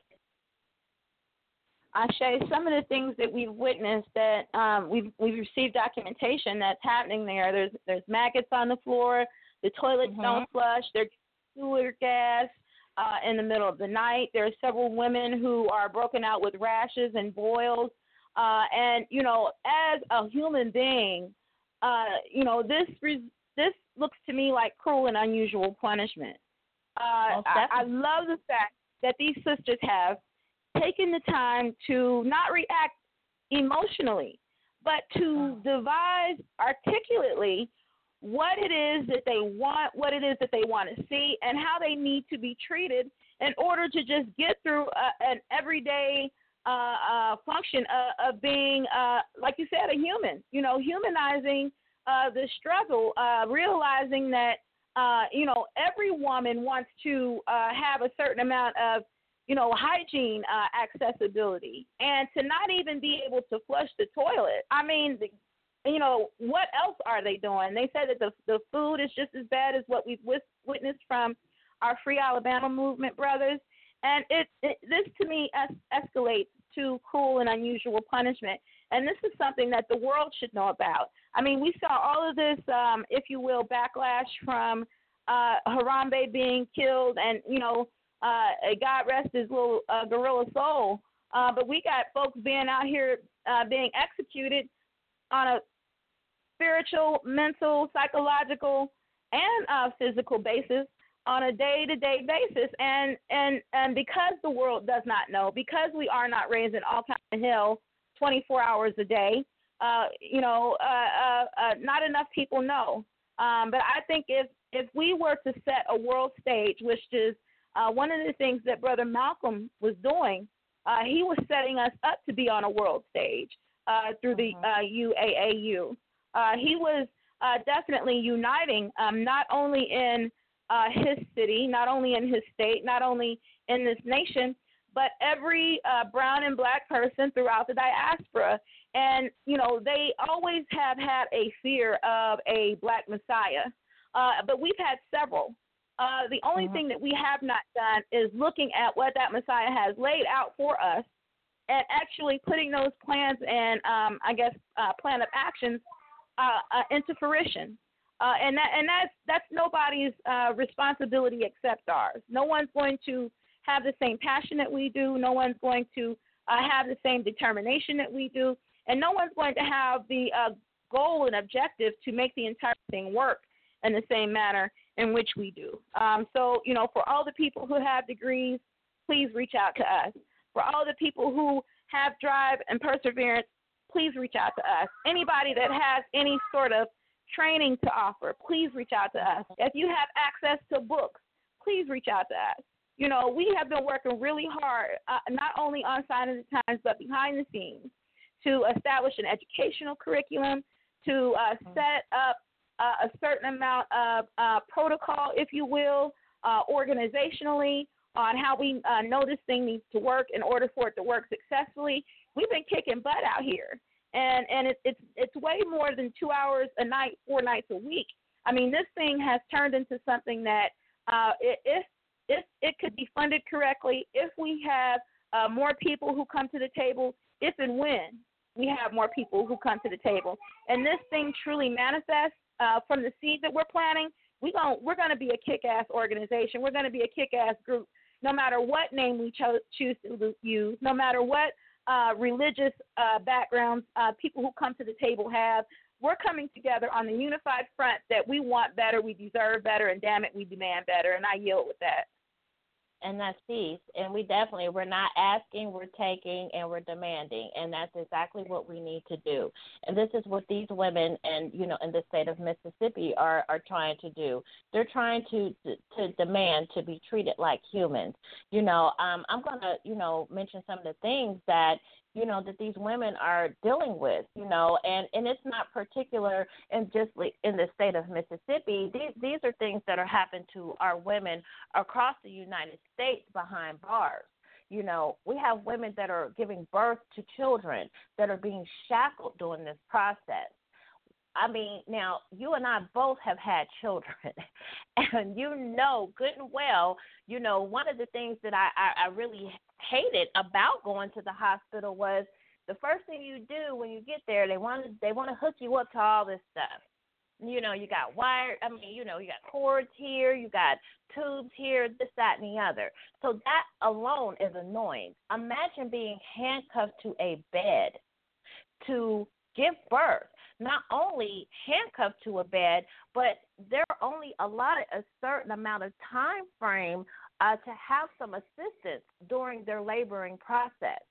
Ashe, some of the things that we've witnessed that um, we've we've received documentation that's happening there. There's there's maggots on the floor. The toilets mm-hmm. don't flush. There's sewer gas uh, in the middle of the night. There are several women who are broken out with rashes and boils. Uh, and you know, as a human being, uh, you know this this looks to me like cruel and unusual punishment. Uh, well, I, I love the fact that these sisters have taking the time to not react emotionally, but to devise articulately what it is that they want, what it is that they want to see, and how they need to be treated in order to just get through a, an everyday uh, uh, function of, of being, uh, like you said, a human, you know, humanizing uh, the struggle, uh, realizing that, uh, you know, every woman wants to uh, have a certain amount of you know, hygiene, uh, accessibility, and to not even be able to flush the toilet. I mean, the, you know, what else are they doing? They said that the the food is just as bad as what we've witnessed from our Free Alabama movement brothers. And it, it this, to me, es- escalates to cruel and unusual punishment. And this is something that the world should know about. I mean, we saw all of this, um, if you will, backlash from uh, Harambe being killed and, you know, Uh, God rest his little uh, gorilla soul. Uh, but we got folks being out here uh, being executed on a spiritual, mental, psychological, and uh, physical basis on a day-to-day basis. And, and, and because the world does not know, because we are not raising all kinds of hell twenty-four hours a day, uh, you know, uh, uh, uh, not enough people know. Um, but I think if, if we were to set a world stage, which is Uh, one of the things that Brother Malcolm was doing, uh, he was setting us up to be on a world stage uh, through the uh, U A A U. Uh, he was uh, definitely uniting um, not only in uh, his city, not only in his state, not only in this nation, but every uh, brown and black person throughout the diaspora. And, you know, they always have had a fear of a black Messiah, uh, but we've had several. Uh, the only uh-huh. thing that we have not done is looking at what that Messiah has laid out for us and actually putting those plans and, um, I guess, uh, plan of actions uh, uh, into fruition. Uh, and that and that's that's nobody's uh, responsibility except ours. No one's going to have the same passion that we do. No one's going to uh, have the same determination that we do. And no one's going to have the uh, goal and objective to make the entire thing work in the same manner in which we do. Um, so, you know, for all the people who have degrees, please reach out to us. For all the people who have drive and perseverance, please reach out to us. Anybody that has any sort of training to offer, please reach out to us. If you have access to books, please reach out to us. You know, we have been working really hard, uh, not only on Sign of the Times, but behind the scenes, to establish an educational curriculum, to uh, set up uh, a certain amount of uh, protocol, if you will, uh, organizationally, on how we uh, know this thing needs to work in order for it to work successfully. We've been kicking butt out here, and and it, it's it's way more than two hours a night, four nights a week. I mean, this thing has turned into something that uh, if if it could be funded correctly, if we have uh, more people who come to the table, if and when we have more people who come to the table, and this thing truly manifests uh, from the seed that we're planting, we gon' we're going to be a kick-ass organization. We're going to be a kick-ass group, no matter what name we cho- choose to use, no matter what uh, religious uh, backgrounds uh, people who come to the table have. We're coming together on the unified front that we want better, we deserve better, and damn it, we demand better. And I yield with that.
And that's peace. And we definitely, we're not asking, we're taking, and we're demanding. And that's exactly what we need to do. And this is what these women and, you know, in the state of Mississippi are, are trying to do. They're trying to, to, to demand to be treated like humans. You know, um, I'm going to, you know, mention some of the things that, you know, that these women are dealing with, you know, and, and it's not particular in just in the state of Mississippi. These these are things that are happening to our women across the United States behind bars. You know, we have women that are giving birth to children that are being shackled during this process. I mean, now, you and I both have had children, and you know good and well, you know, one of the things that I, I, I really hated about going to the hospital was the first thing you do when you get there, they want to they want to hook you up to all this stuff. You know, you got wire, I mean, you know, you got cords here, you got tubes here, this, that, and the other. So that alone is annoying. Imagine being handcuffed to a bed to give birth. Not only handcuffed to a bed, but they're only allotted a certain amount of time frame uh, to have some assistance during their laboring process.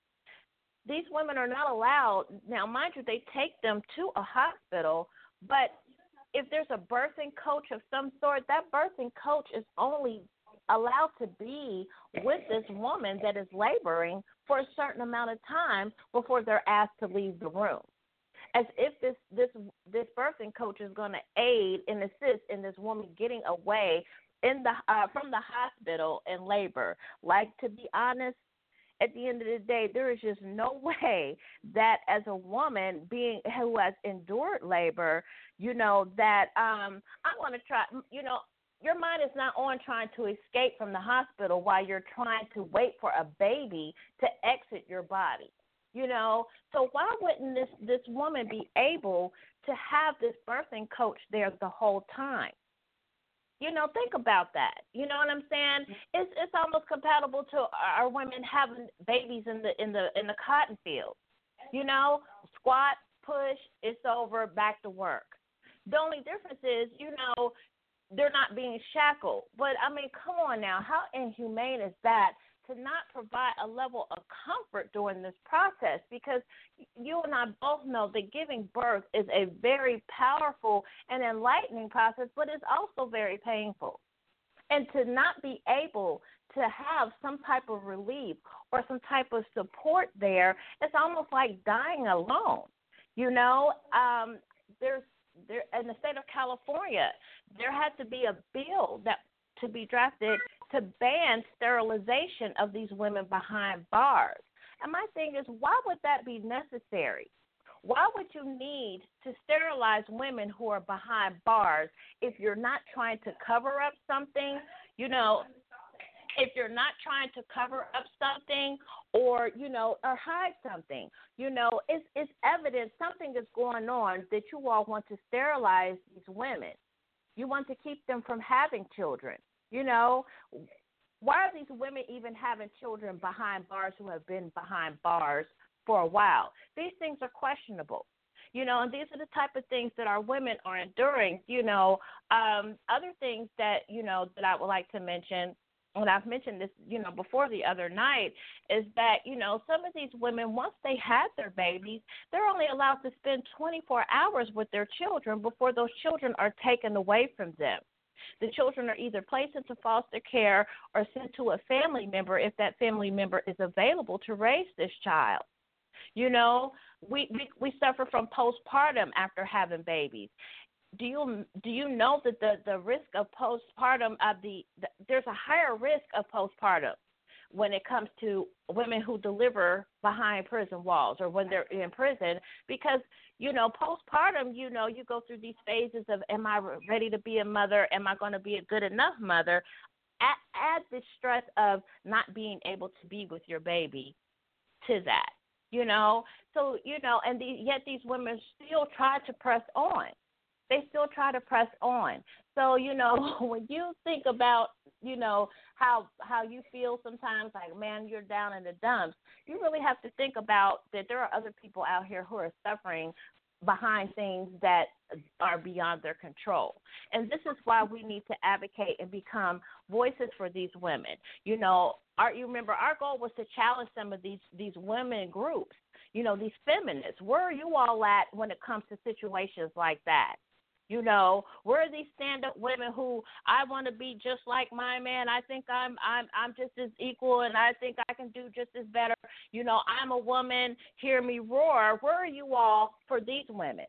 These women are not allowed, now mind you, they take them to a hospital, but if there's a birthing coach of some sort, that birthing coach is only allowed to be with this woman that is laboring for a certain amount of time before they're asked to leave the room. As if this this this birthing coach is going to aid and assist in this woman getting away in the uh, from the hospital in labor. Like, to be honest, at the end of the day, there is just no way that as a woman being who has endured labor, you know, that um, I want to try, you know, your mind is not on trying to escape from the hospital while you're trying to wait for a baby to exit your body. You know, so why wouldn't this, this woman be able to have this birthing coach there the whole time? You know, think about that. You know what I'm saying? It's it's almost compatible to our women having babies in the in the in the cotton field. You know, squat, push, it's over, back to work. The only difference is, you know, they're not being shackled. But I mean, come on now, how inhumane is that? To not provide a level of comfort during this process, because you and I both know that giving birth is a very powerful and enlightening process, but it's also very painful. And to not be able to have some type of relief or some type of support there, it's almost like dying alone. You know, um, there's there in the state of California, there had to be a bill that to be drafted to ban sterilization of these women behind bars. And my thing is, why would that be necessary? Why would you need to sterilize women who are behind bars if you're not trying to cover up something? You know, if you're not trying to cover up something or, you know, or hide something, you know, it's, it's evident something is going on that you all want to sterilize these women. You want to keep them from having children. You know, why are these women even having children behind bars who have been behind bars for a while? These things are questionable. You know, and these are the type of things that our women are enduring. You know, um, other things that, you know, that I would like to mention, and I've mentioned this, you know, before the other night, is that, you know, some of these women, once they have their babies, they're only allowed to spend twenty-four hours with their children before those children are taken away from them. The children are either placed into foster care or sent to a family member if that family member is available to raise this child. You know, we, we, we suffer from postpartum after having babies. Do you do you know that the, the risk of postpartum of the, the there's a higher risk of postpartum when it comes to women who deliver behind prison walls or when they're in prison, because, you know, postpartum, you know, you go through these phases of, am I ready to be a mother? Am I going to be a good enough mother? Add, add the stress of not being able to be with your baby to that, you know. So, you know, and the, yet these women still try to press on. They still try to press on. So, you know, when you think about, you know, how how you feel sometimes, like, man, you're down in the dumps, you really have to think about that there are other people out here who are suffering behind things that are beyond their control. And this is why we need to advocate and become voices for these women. You know, our, you remember our goal was to challenge some of these, these women groups, you know, these feminists. Where are you all at when it comes to situations like that? You know, where are these stand-up women who, I want to be just like my man. I think I'm I'm I'm just as equal, and I think I can do just as better. You know, I'm a woman. Hear me roar. Where are you all for these women?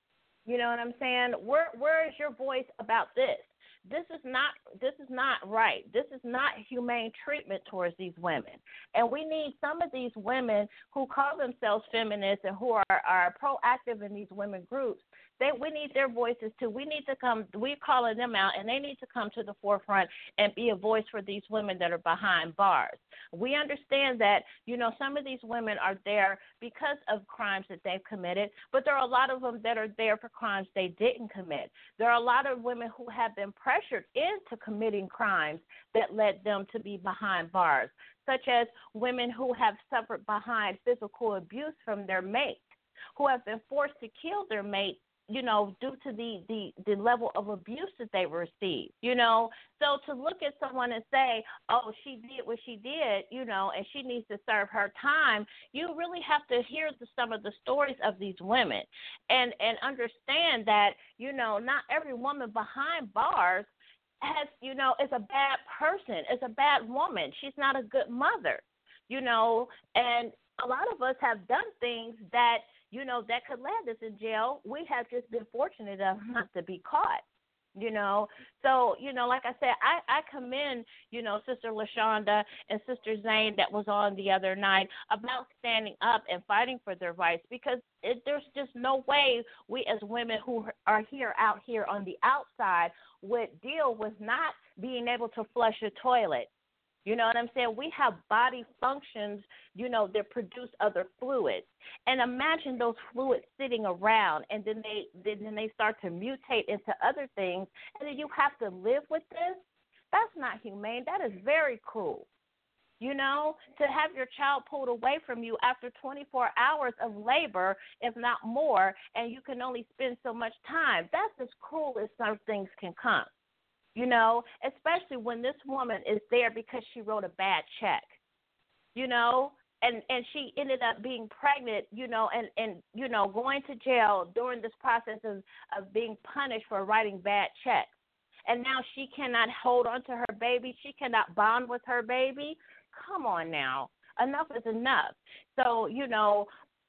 You know what I'm saying? Where where is your voice about this? This is not this is not right. This is not humane treatment towards these women. And we need some of these women who call themselves feminists and who are, are proactive in these women groups. They, we need their voices too. We need to come, we're calling them out, and they need to come to the forefront and be a voice for these women that are behind bars. We understand that, you know, some of these women are there because of crimes that they've committed, but there are a lot of them that are there for crimes they didn't commit. There are a lot of women who have been pressured into committing crimes that led them to be behind bars, such as women who have suffered behind physical abuse from their mate, who have been forced to kill their mate, you know, due to the, the, the level of abuse that they received, you know. So to look at someone and say, oh, she did what she did, you know, and she needs to serve her time, you really have to hear the, some of the stories of these women and, and understand that, you know, not every woman behind bars has, you know, is a bad person, is a bad woman. She's not a good mother, you know, and a lot of us have done things that, you know, that could land us in jail. We have just been fortunate enough not to be caught, you know. So, you know, like I said, I, I commend, you know, Sister LaShonda and Sister Zane that was on the other night about standing up and fighting for their rights, because it, there's just no way we as women who are here out here on the outside would deal with not being able to flush a toilet. You know what I'm saying? We have body functions, you know, that produce other fluids. And imagine those fluids sitting around, and then they then they start to mutate into other things, and then you have to live with this. That's not humane. That is very cruel. You know, to have your child pulled away from you after twenty-four hours of labor, if not more, and you can only spend so much time. That's as cruel as some things can come. You know, especially when this woman is there because she wrote a bad check, you know, and, and she ended up being pregnant, you know, and, and, you know, going to jail during this process of, of being punished for writing bad checks. And now she cannot hold on to her baby. She cannot bond with her baby. Come on now. Enough is enough. So, you know,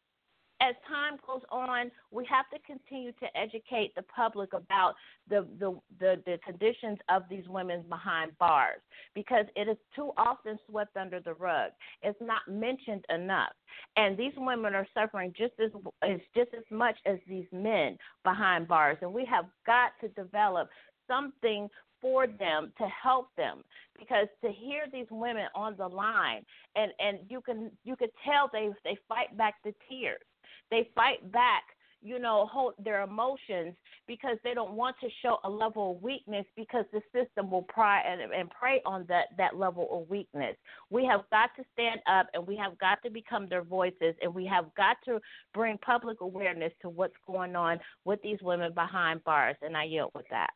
as time goes on, we have to continue to educate the public about the, the, the, the conditions of these women behind bars, because it is too often swept under the rug. It's not mentioned enough. And these women are suffering just as, as just as much as these men behind bars. And we have got to develop something for them to help them, because to hear these women on the line, and, and you can you could tell they they fight back the tears. They fight back, you know, hold their emotions because they don't want to show a level of weakness because the system will pry and, and prey on that, that level of weakness. We have got to stand up and we have got to become their voices, and we have got to bring public awareness to what's going on with these women behind bars. And I yield with that.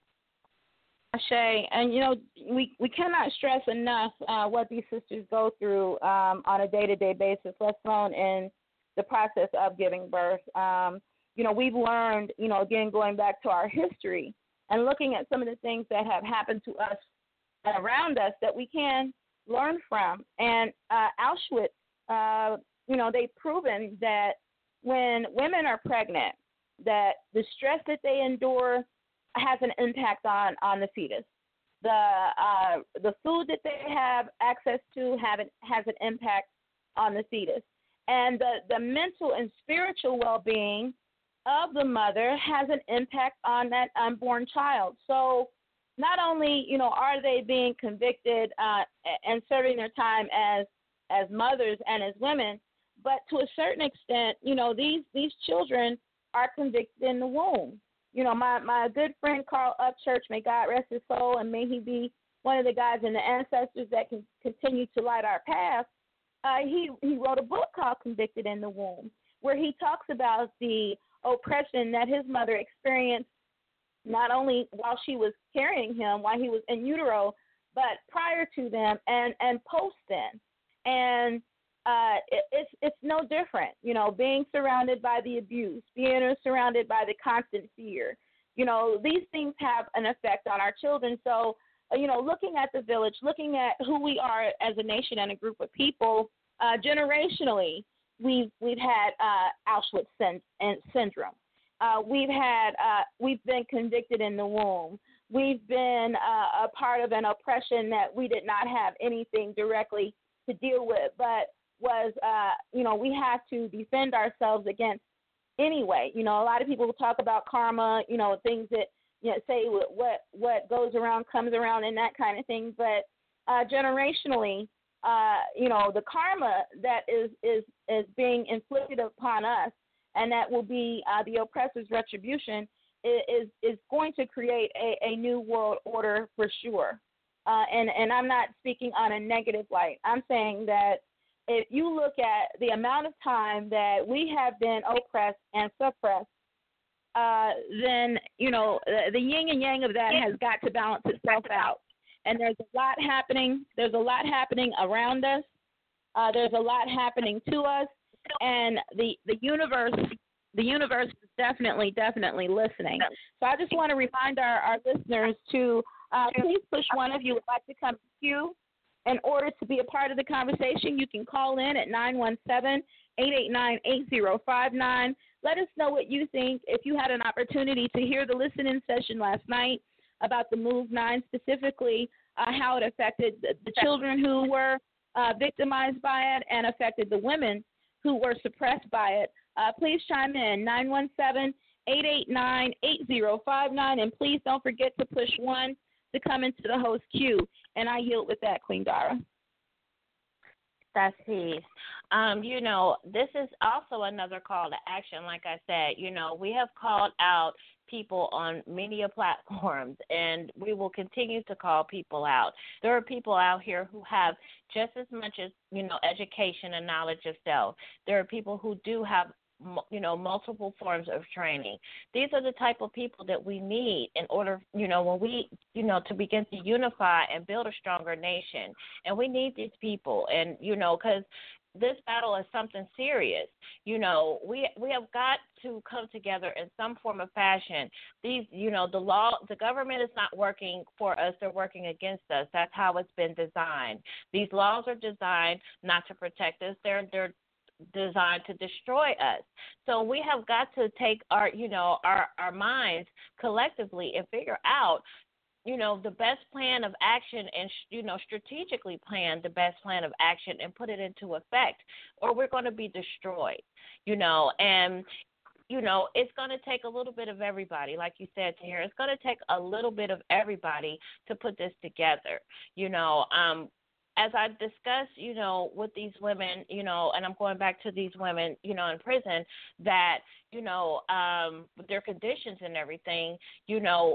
Shay, and you know, we, we cannot stress enough uh, what these sisters go through um, on a day-to-day basis, let alone in the process of giving birth. Um, you know, we've learned, you know, again, going back to our history and looking at some of the things that have happened to us and around us that we can learn from. And uh, Auschwitz, uh, you know, they've proven that when women are pregnant, that the stress that they endure has an impact on, on the fetus. The uh, the food that they have access to have an, has an impact on the fetus. And the, the mental and spiritual well-being of the mother has an impact on that unborn child. So not only, you know, are they being convicted uh, and serving their time as as mothers and as women, but to a certain extent, you know, these, these children are convicted in the womb. You know, my, my good friend Carl Upchurch, may God rest his soul, and may he be one of the guys in the ancestors that can continue to light our path. Uh, he, he wrote a book called Convicted in the Womb, where he talks about the oppression that his mother experienced not only while she was carrying him, while he was in utero, but prior to them and, and post then. And Uh, it, it's it's no different, you know, being surrounded by the abuse, being surrounded by the constant fear. You know, these things have an effect on our children. So, uh, you know, looking at the village, looking at who we are as a nation and a group of people, uh, generationally, we've we've had uh, Auschwitz sy- syndrome. Uh, we've had uh, we've been convicted in the womb. We've been uh, a part of an oppression that we did not have anything directly to deal with, but was, uh, you know, we have to defend ourselves against anyway. You know, a lot of people will talk about karma, you know, things that, you know, say what what goes around comes around and that kind of thing. But uh, generationally, uh, you know, the karma that is, is, is being inflicted upon us, and that will be uh, the oppressor's retribution, is, is going to create a, a new world order for sure. Uh, and, and I'm not speaking on a negative light. I'm saying that if you look at the amount of time that we have been oppressed and suppressed, uh, then, you know, the, the yin and yang of that has got to balance itself out. And there's a lot happening. There's a lot happening around us. Uh, there's a lot happening to us. And the, the universe the universe is definitely, definitely listening. So I just want to remind our, our listeners to uh, please push one if you would like to come to queue. In order to be a part of the conversation, you can call in at nine one seven, eight eight nine, eight zero five nine. Let us know what you think. If you had an opportunity to hear the listening session last night about the Move nine, specifically uh, how it affected the, the children who were uh, victimized by it and affected the women who were suppressed by it, uh, please chime in, nine one seven, eight eight nine, eight zero five nine. And please don't forget to push one to come into the host queue. And I yield with that, Queen Dara.
That's peace. Um, you know, this is also another call to action. Like I said, you know, we have called out people on media platforms, and we will continue to call people out. There are people out here who have just as much as, you know, education and knowledge of self. There are people who do have, you know, multiple forms of training. These are the type of people that we need in order, you know, when we, you know, to begin to unify and build a stronger nation. And we need these people. And, you know, because this battle is something serious. You know, we we have got to come together in some form of fashion. These, you know, the law, the government is not working for us. They're working against us. That's how it's been designed. These laws are designed not to protect us. They're, they're designed to destroy us. So we have got to take our, you know, our, our minds collectively and figure out, you know, the best plan of action and, you know, strategically plan the best plan of action and put it into effect, or we're going to be destroyed, you know, and, you know, it's going to take a little bit of everybody. Like you said, Tahir, it's going to take a little bit of everybody to put this together, you know. um, as I discussed, you know, with these women, you know, and I'm going back to these women, you know, in prison, that, you know, um, their conditions and everything, you know,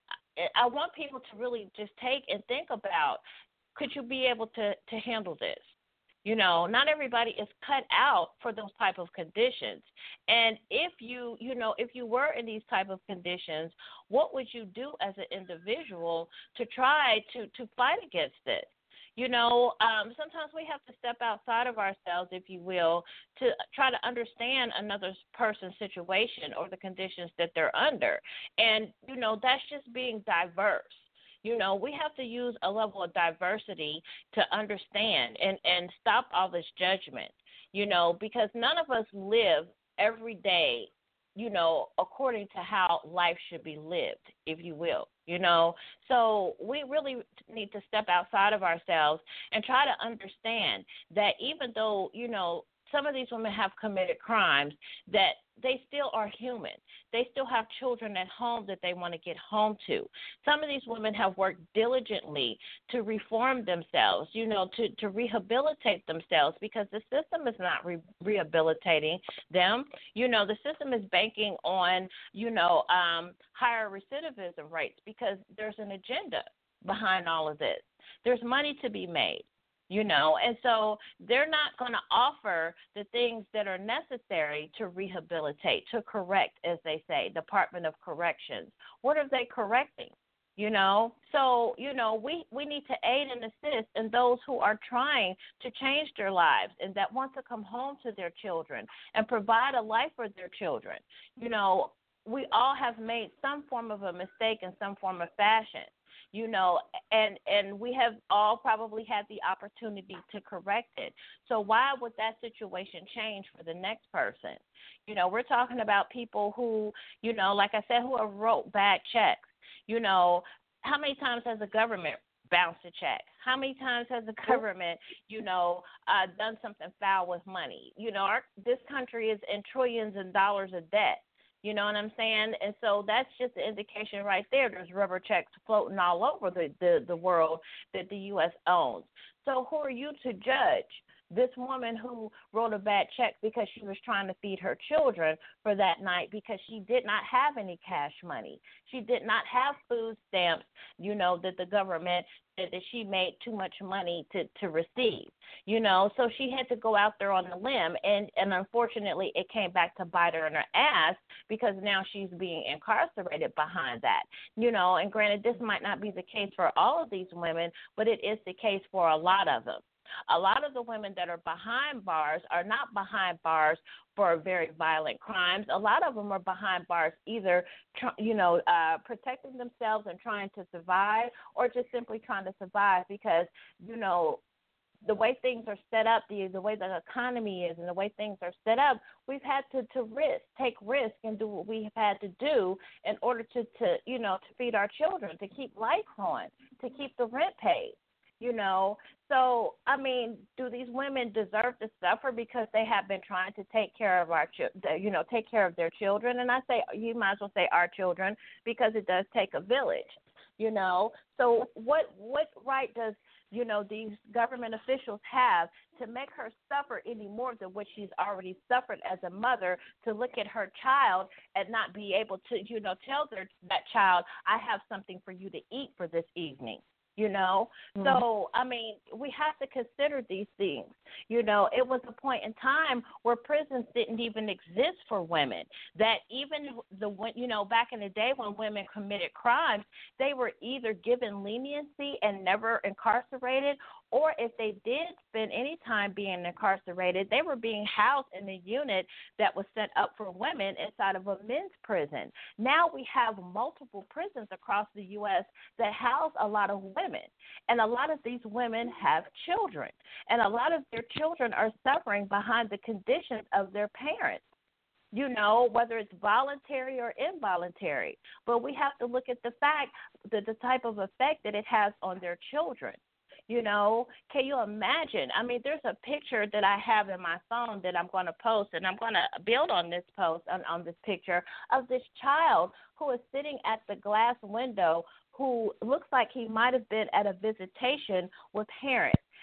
I want people to really just take and think about, could you be able to, to handle this? You know, not everybody is cut out for those type of conditions. And if you, you know, if you were in these type of conditions, what would you do as an individual to try to, to fight against it? You know, um, sometimes we have to step outside of ourselves, if you will, to try to understand another person's situation or the conditions that they're under. And, you know, that's just being diverse. You know, we have to use a level of diversity to understand and, and stop all this judgment, you know, because none of us live every day, you know, according to how life should be lived, if you will, you know. So we really need to step outside of ourselves and try to understand that even though, you know, some of these women have committed crimes, that they still are human. They still have children at home that they want to get home to. Some of these women have worked diligently to reform themselves, you know, to, to rehabilitate themselves, because the system is not re- rehabilitating them. You know, the system is banking on, you know, um, higher recidivism rates, because there's an agenda behind all of this. There's money to be made. You know, and so they're not going to offer the things that are necessary to rehabilitate, to correct, as they say, Department of Corrections. What are they correcting? You know, so, you know, we, we need to aid and assist in those who are trying to change their lives and that want to come home to their children and provide a life for their children. You know, we all have made some form of a mistake in some form of fashion. You know, and, and we have all probably had the opportunity to correct it. So why would that situation change for the next person? You know, we're talking about people who, you know, like I said, who have wrote bad checks. You know, how many times has the government bounced a check? How many times has the government, you know, uh, done something foul with money? You know, our, this country is in trillions of dollars of debt. You know what I'm saying? And so that's just an indication right there. There's rubber checks floating all over the, the, the world that the U S owns. So who are you to judge this woman who wrote a bad check because she was trying to feed her children for that night because she did not have any cash money? She did not have food stamps, you know, that the government said that she made too much money to, to receive, you know. So she had to go out there on a limb, and, and unfortunately it came back to bite her in her ass because now she's being incarcerated behind that, you know. And granted, this might not be the case for all of these women, but it is the case for a lot of them. A lot of the women that are behind bars are not behind bars for very violent crimes. A lot of them are behind bars either, you know, uh, protecting themselves and trying to survive, or just simply trying to survive because, you know, the way things are set up, the the way the economy is and the way things are set up, we've had to, to risk, take risk and do what we have had to do in order to, to, you know, to feed our children, to keep lights on, to keep the rent paid. You know, so, I mean, do these women deserve to suffer because they have been trying to take care of our, you know, take care of their children? And I say, you might as well say our children, because it does take a village, you know. So what what right does, you know, these government officials have to make her suffer any more than what she's already suffered as a mother, to look at her child and not be able to, you know, tell their, that child, I have something for you to eat for this evening? You know, mm-hmm. So, I mean, we have to consider these things. You know, it was a point in time where prisons didn't even exist for women, that even the, you know, back in the day when women committed crimes, they were either given leniency and never incarcerated, or if they did spend any time being incarcerated, they were being housed in a unit that was set up for women inside of a men's prison. Now we have multiple prisons across the U S that house a lot of women, and a lot of these women have children, and a lot of their children are suffering behind the conditions of their parents. You know, whether it's voluntary or involuntary. But we have to look at the fact that the type of effect that it has on their children. You know, can you imagine? I mean, there's a picture that I have in my phone that I'm going to post, and I'm going to build on this post, on, on this picture of this child who is sitting at the glass window, who looks like he might have been at a visitation with parents.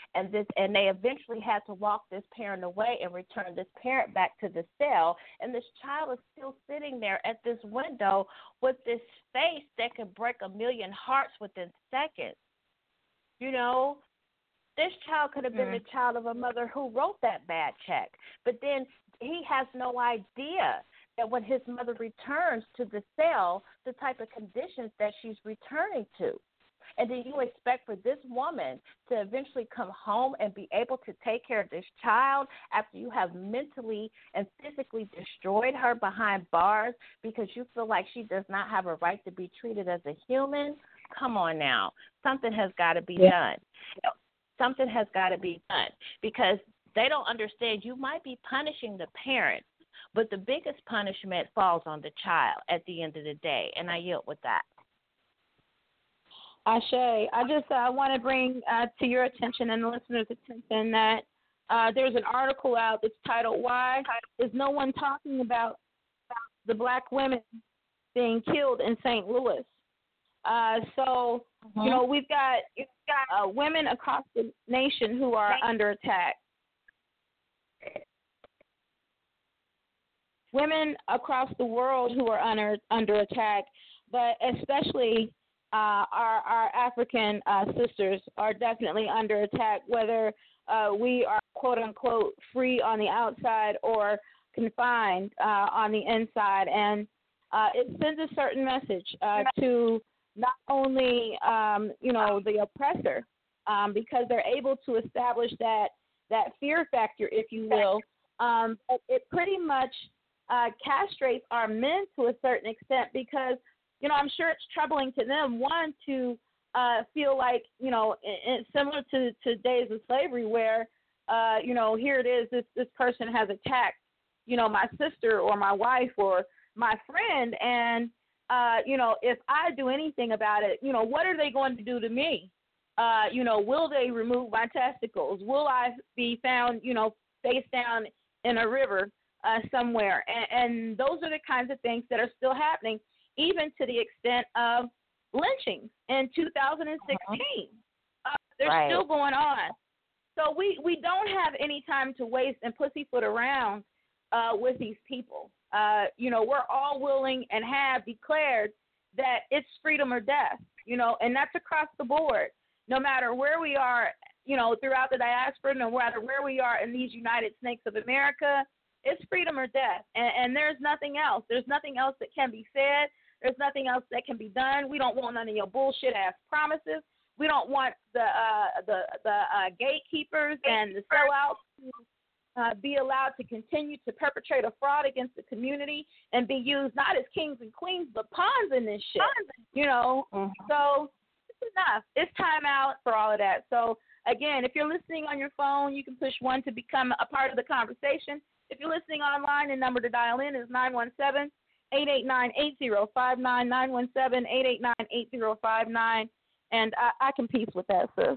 and this, and they eventually had to walk this parent away and return this parent back to the cell. And this child is still sitting there at this window with this face that could break a million hearts within seconds. You know, this child could have been mm. the child of a mother who wrote that bad check, but then he has no idea that when his mother returns to the cell, the type of conditions that she's returning to. And then you expect for this woman to eventually come home and be able to take care of this child after you have mentally and physically destroyed her behind bars because you feel like she does not have a right to be treated as a human? Come on now. Something has got to be yeah. done. You know, something has got to be done because they don't understand you might be punishing the parent, but the biggest punishment falls on the child at the end of the day, and I yield with that.
Ashe, I just uh, want to bring uh, to your attention and the listeners' attention that uh, there's an article out that's titled, "Why is No One Talking About the Black Women Being Killed in Saint Louis?" Uh, so, mm-hmm. you know, we've got, we've got uh, women across the nation who are under attack. Women across the world who are under under attack, but especially uh, our our African uh, sisters are definitely under attack. Whether uh, we are quote unquote free on the outside or confined uh, on the inside, and uh, it sends a certain message uh, to not only um, you know the oppressor, um, because they're able to establish that that fear factor, if you will. Um, but it pretty much Uh, castrates our men to a certain extent because, you know, I'm sure it's troubling to them, one, to uh, feel like, you know, it's similar to, to days of slavery where, uh, you know, here it is, this, this person has attacked, you know, my sister or my wife or my friend. And, uh, you know, if I do anything about it, you know, what are they going to do to me? Uh, you know, will they remove my testicles? Will I be found, you know, face down in a river Uh, somewhere, and, and those are the kinds of things that are still happening, even to the extent of lynchings in two thousand sixteen. Uh, they're right. still going on. So we, we don't have any time to waste and pussyfoot around uh, with these people. Uh, you know, we're all willing and have declared that it's freedom or death, you know, and that's across the board. No matter where we are, you know, throughout the diaspora, no matter where we are in these United Snakes of America, it's freedom or death, and, and there's nothing else. There's nothing else that can be said. There's nothing else that can be done. We don't want none of your bullshit-ass promises. We don't want the uh, the the uh, gatekeepers and the sellouts to uh, be allowed to continue to perpetrate a fraud against the community and be used not as kings and queens, but pawns in this shit. You know, mm-hmm. so it's enough. It's time out for all of that. So, again, if you're listening on your phone, you can push one to become a part of the conversation. If you're listening online, the number to dial in is nine one seven, eight eight nine, eight zero five nine, nine one seven, eight eight nine, eight zero five nine, and I, I can peace with that, sis.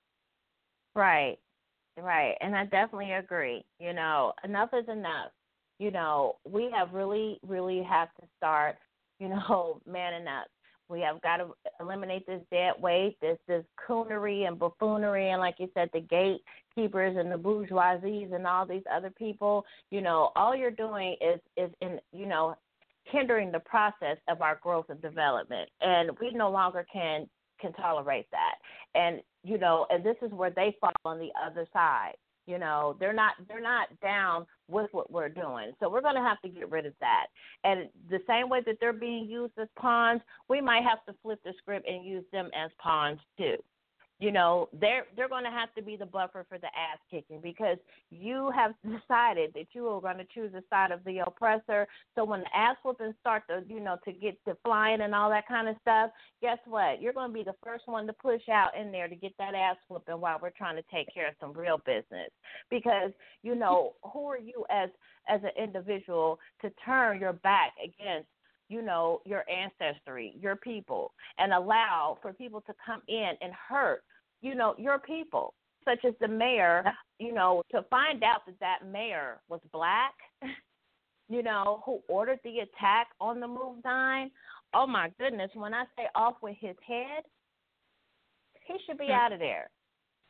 Right, right, and I definitely agree. You know, enough is enough. You know, we have really, really have to start, you know, manning up. We have got to eliminate this dead weight, this this coonery and buffoonery, and like you said, the gatekeepers and the bourgeoisies and all these other people. You know, all you're doing is is in you know hindering the process of our growth and development, and we no longer can can tolerate that. And you know, and this is where they fall on the other side. You know, they're not they're not down with what we're doing. So we're going to have to get rid of that. And the same way that they're being used as pawns, we might have to flip the script and use them as pawns too. You know, they're they're going to have to be the buffer for the ass kicking because you have decided that you are going to choose the side of the oppressor. So when the ass whoopings start to, you know, to get to flying and all that kind of stuff, guess what? You're going to be the first one to push out in there to get that ass whooping while we're trying to take care of some real business. Because, you know, who are you as as an individual to turn your back against, you know, your ancestry, your people, and allow for people to come in and hurt, you know, your people, such as the mayor, you know, to find out that that mayor was black, you know, who ordered the attack on the Move Nine. Oh, my goodness, when I say off with his head, he should be out of there.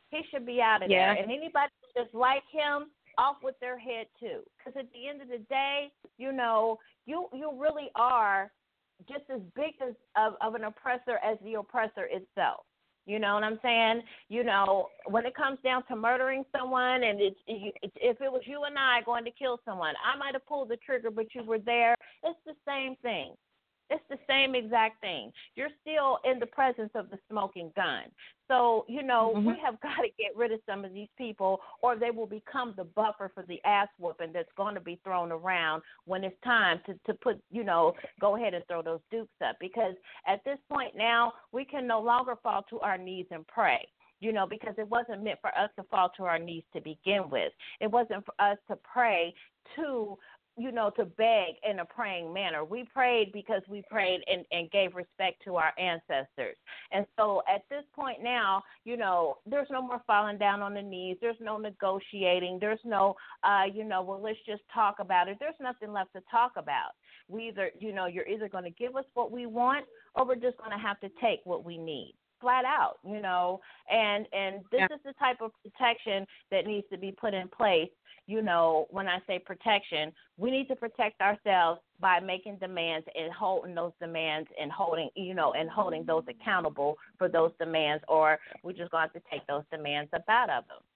He should be out of
Yeah.
there. And anybody that's like him, off with their head too. Because at the end of the day, you know, you you really are just as big as of, of an oppressor as the oppressor itself. You know what I'm saying? You know, when it comes down to murdering someone, and it's, it, if it was you and I going to kill someone, I might have pulled the trigger, but you were there. It's the same thing. It's the same exact thing. You're still in the presence of the smoking gun. So, you know, mm-hmm. we have got to get rid of some of these people, or they will become the buffer for the ass whooping that's going to be thrown around when it's time to, to put, you know, go ahead and throw those dukes up. Because at this point now, we can no longer fall to our knees and pray. You know, because it wasn't meant for us to fall to our knees to begin with. It wasn't for us to pray to you know, to beg in a praying manner. We prayed because we prayed and, and gave respect to our ancestors. And so at this point now, you know, there's no more falling down on the knees. There's no negotiating. There's no, uh, you know, well, let's just talk about it. There's nothing left to talk about. We either, you know, you're either going to give us what we want, or we're just going to have to take what we need. Flat out, you know, and and this yeah. is the type of protection that needs to be put in place. You know, when I say protection, we need to protect ourselves by making demands and holding those demands and holding, you know, and holding those accountable for those demands, or we're just going to have to take those demands up out of them.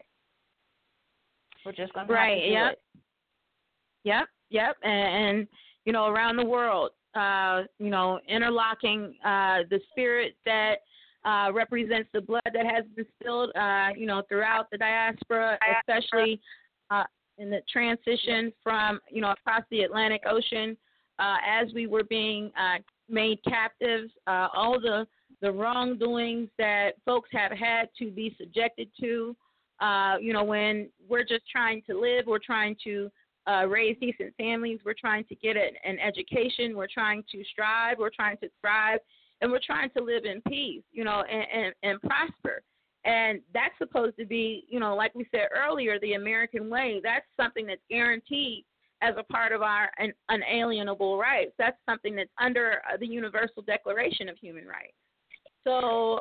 We're just going to
right,
have to do
yep.
it.
Yep, yep, and, and you know, around the world, uh, you know, interlocking uh, the spirit that Uh, represents the blood that has been spilled, uh, you know, throughout the diaspora, especially uh, in the transition from, you know, across the Atlantic Ocean uh, as we were being uh, made captives, uh, all the, the wrongdoings that folks have had to be subjected to, uh, you know, when we're just trying to live, we're trying to uh, raise decent families, we're trying to get an, an education, we're trying to strive, we're trying to thrive. And we're trying to live in peace, you know, and, and, and prosper. And that's supposed to be, you know, like we said earlier, the American way. That's something that's guaranteed as a part of our un, unalienable rights. That's something that's under uh, the Universal Declaration of Human Rights. So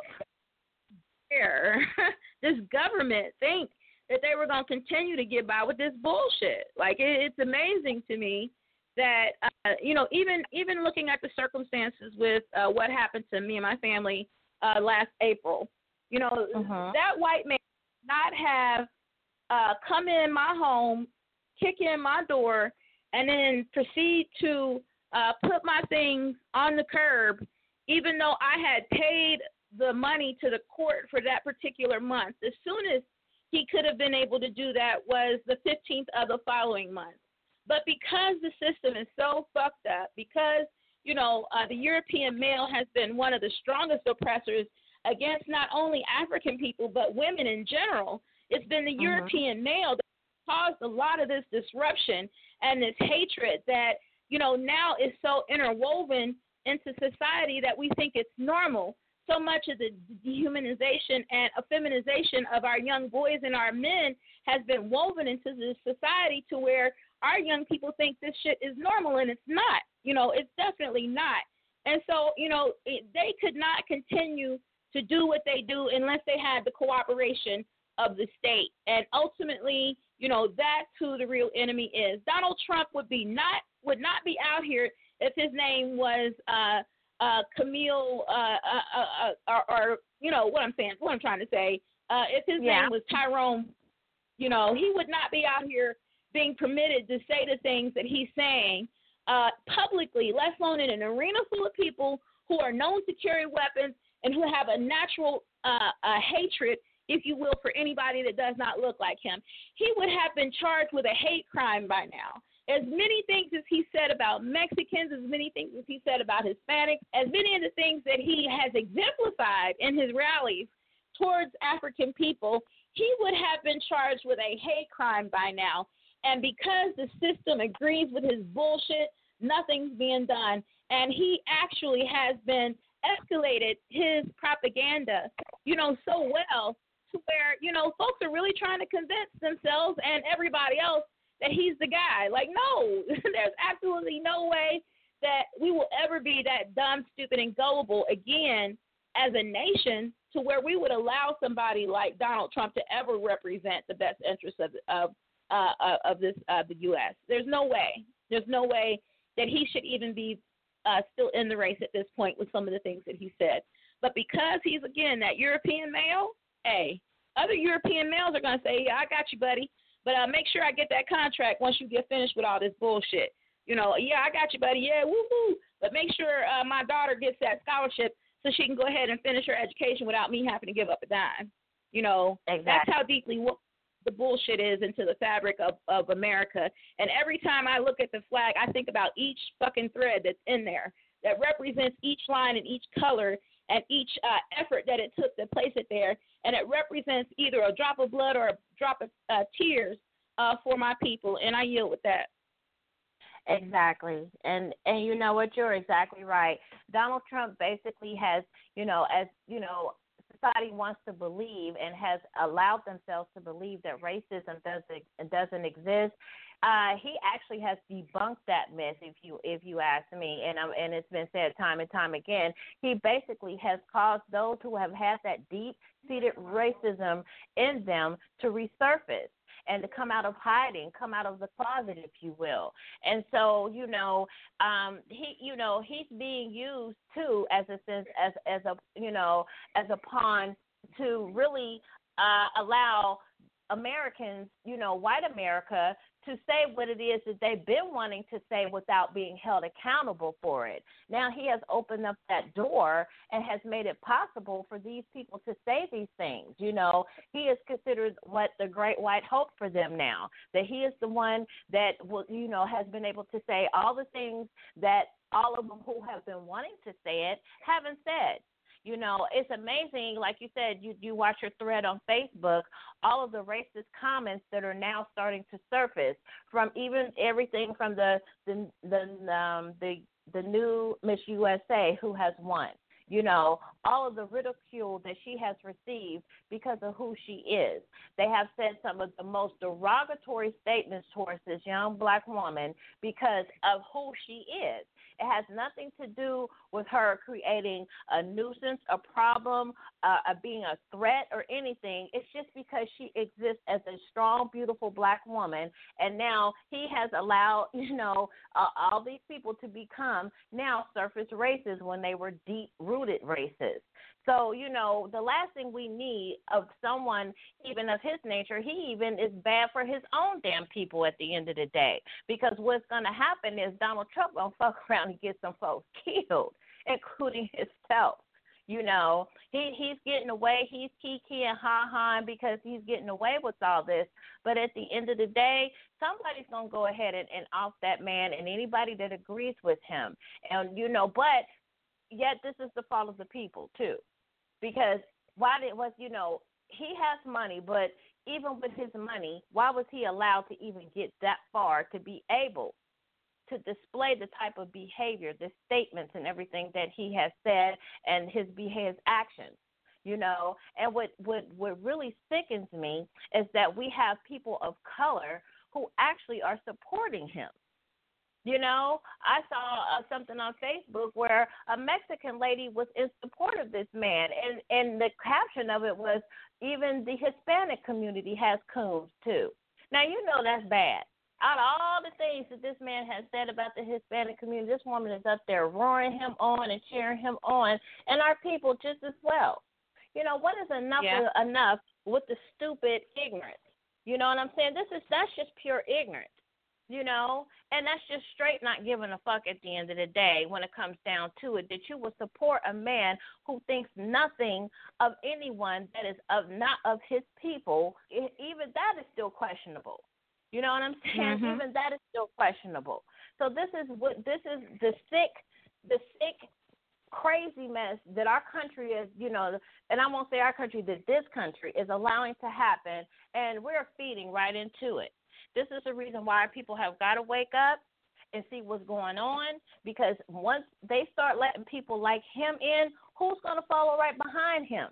here, this government think that they were going to continue to get by with this bullshit. Like, it, it's amazing to me that, uh, you know, even even looking at the circumstances with uh, what happened to me and my family uh, last April, you know, uh-huh. that white man did not have uh, come in my home, kick in my door, and then proceed to uh, put my things on the curb, even though I had paid the money to the court for that particular month. The soonest he could have been able to do that was the fifteenth of the following month. But because the system is so fucked up, because, you know, uh, the European male has been one of the strongest oppressors against not only African people, but women in general, it's been the uh-huh. European male that caused a lot of this disruption and this hatred that, you know, now is so interwoven into society that we think it's normal. So much of the dehumanization and effeminization of our young boys and our men has been woven into this society to where our young people think this shit is normal, and it's not. You know, it's definitely not. And so, you know, it, they could not continue to do what they do unless they had the cooperation of the state. And ultimately, you know, that's who the real enemy is. Donald Trump would be not would not be out here if his name was uh, uh, Camille uh, uh, uh, uh, or, or, you know, what I'm saying, what I'm trying to say. Uh, if his
yeah.
name was Tyrone, you know, he would not be out here being permitted to say the things that he's saying uh, publicly, let alone in an arena full of people who are known to carry weapons and who have a natural uh, uh, hatred, if you will, for anybody that does not look like him. He would have been charged with a hate crime by now. As many things as he said about Mexicans, as many things as he said about Hispanics, as many of the things that he has exemplified in his rallies towards African people, he would have been charged with a hate crime by now. And because the system agrees with his bullshit, nothing's being done. And he actually has been escalated his propaganda, you know, so well to where, you know, folks are really trying to convince themselves and everybody else that he's the guy. Like, no, there's absolutely no way that we will ever be that dumb, stupid, and gullible again as a nation to where we would allow somebody like Donald Trump to ever represent the best interests of of uh, of this uh, the U S. There's no way. There's no way that he should even be uh, still in the race at this point with some of the things that he said. But because he's, again, that European male, hey, other European males are going to say, yeah, I got you, buddy. But uh, make sure I get that contract once you get finished with all this bullshit. You know, yeah, I got you, buddy. Yeah, woo-hoo. But make sure uh, my daughter gets that scholarship so she can go ahead and finish her education without me having to give up a dime. You know,
exactly.
That's how deeply the bullshit is into the fabric of, of America. And every time I look at the flag, I think about each fucking thread that's in there that represents each line and each color and each uh, effort that it took to place it there. And it represents either a drop of blood or a drop of uh, tears uh, for my people. And I yield with that.
Exactly. And, and you know what? You're exactly right. Donald Trump basically has, you know, as, you know, society wants to believe and has allowed themselves to believe that racism doesn't doesn't exist. Uh, he actually has debunked that myth, if you if you ask me, and um, and it's been said time and time again. He basically has caused those who have had that deep-seated racism in them to resurface and to come out of hiding, come out of the closet, if you will. And so, you know, um, he, you know, he's being used too as a sense, as as a, you know, as a pawn to really uh, allow Americans, you know, white America, to say what it is that they've been wanting to say without being held accountable for it. Now he has opened up that door and has made it possible for these people to say these things. You know, he is considered what the great white hope for them now, that he is the one that, will, you know, has been able to say all the things that all of them who have been wanting to say it haven't said. You know, it's amazing, like you said, you, you watch your thread on Facebook, all of the racist comments that are now starting to surface, from even everything from the the the um, the, the new Miss U S A who has won. You know, all of the ridicule that she has received because of who she is. They have said some of the most derogatory statements towards this young black woman because of who she is. It has nothing to do with her creating a nuisance, a problem, uh, uh, being a threat or anything. It's just because she exists as a strong, beautiful black woman, and now he has allowed, you know, uh, all these people to become now surface racists when they were deep-rooted racists. So, you know, the last thing we need of someone even of his nature, he even is bad for his own damn people at the end of the day. Because what's going to happen is Donald Trump going to fuck around and get some folks killed, including himself. You know, he he's getting away. He's kiki and ha-ha because he's getting away with all this. But at the end of the day, somebody's going to go ahead and, and off that man and anybody that agrees with him. And, you know, but yet this is the fault of the people, too. Because why did was you know he has money, but even with his money, why was he allowed to even get that far to be able to display the type of behavior, the statements, and everything that he has said, and his his actions? You know, and what what what really sickens me is that we have people of color who actually are supporting him. You know, I saw uh, something on Facebook where a Mexican lady was in support of this man, and, and the caption of it was, even the Hispanic community has coons too. Now, you know that's bad. Out of all the things that this man has said about the Hispanic community, this woman is up there roaring him on and cheering him on, and our people just as well. You know, what is enough
yeah.
of, enough with the stupid ignorance? You know what I'm saying? This is that's just pure ignorance. You know, and that's just straight not giving a fuck at the end of the day when it comes down to it, that you will support a man who thinks nothing of anyone that is of not of his people. Even that is still questionable. You know what I'm saying?
Mm-hmm.
Even that is still questionable. So this is what this is the sick, the sick, crazy mess that our country is, you know, and I won't say our country, that this country is allowing to happen, and we're feeding right into it. This is the reason why people have got to wake up and see what's going on, because once they start letting people like him in, who's going to follow right behind him?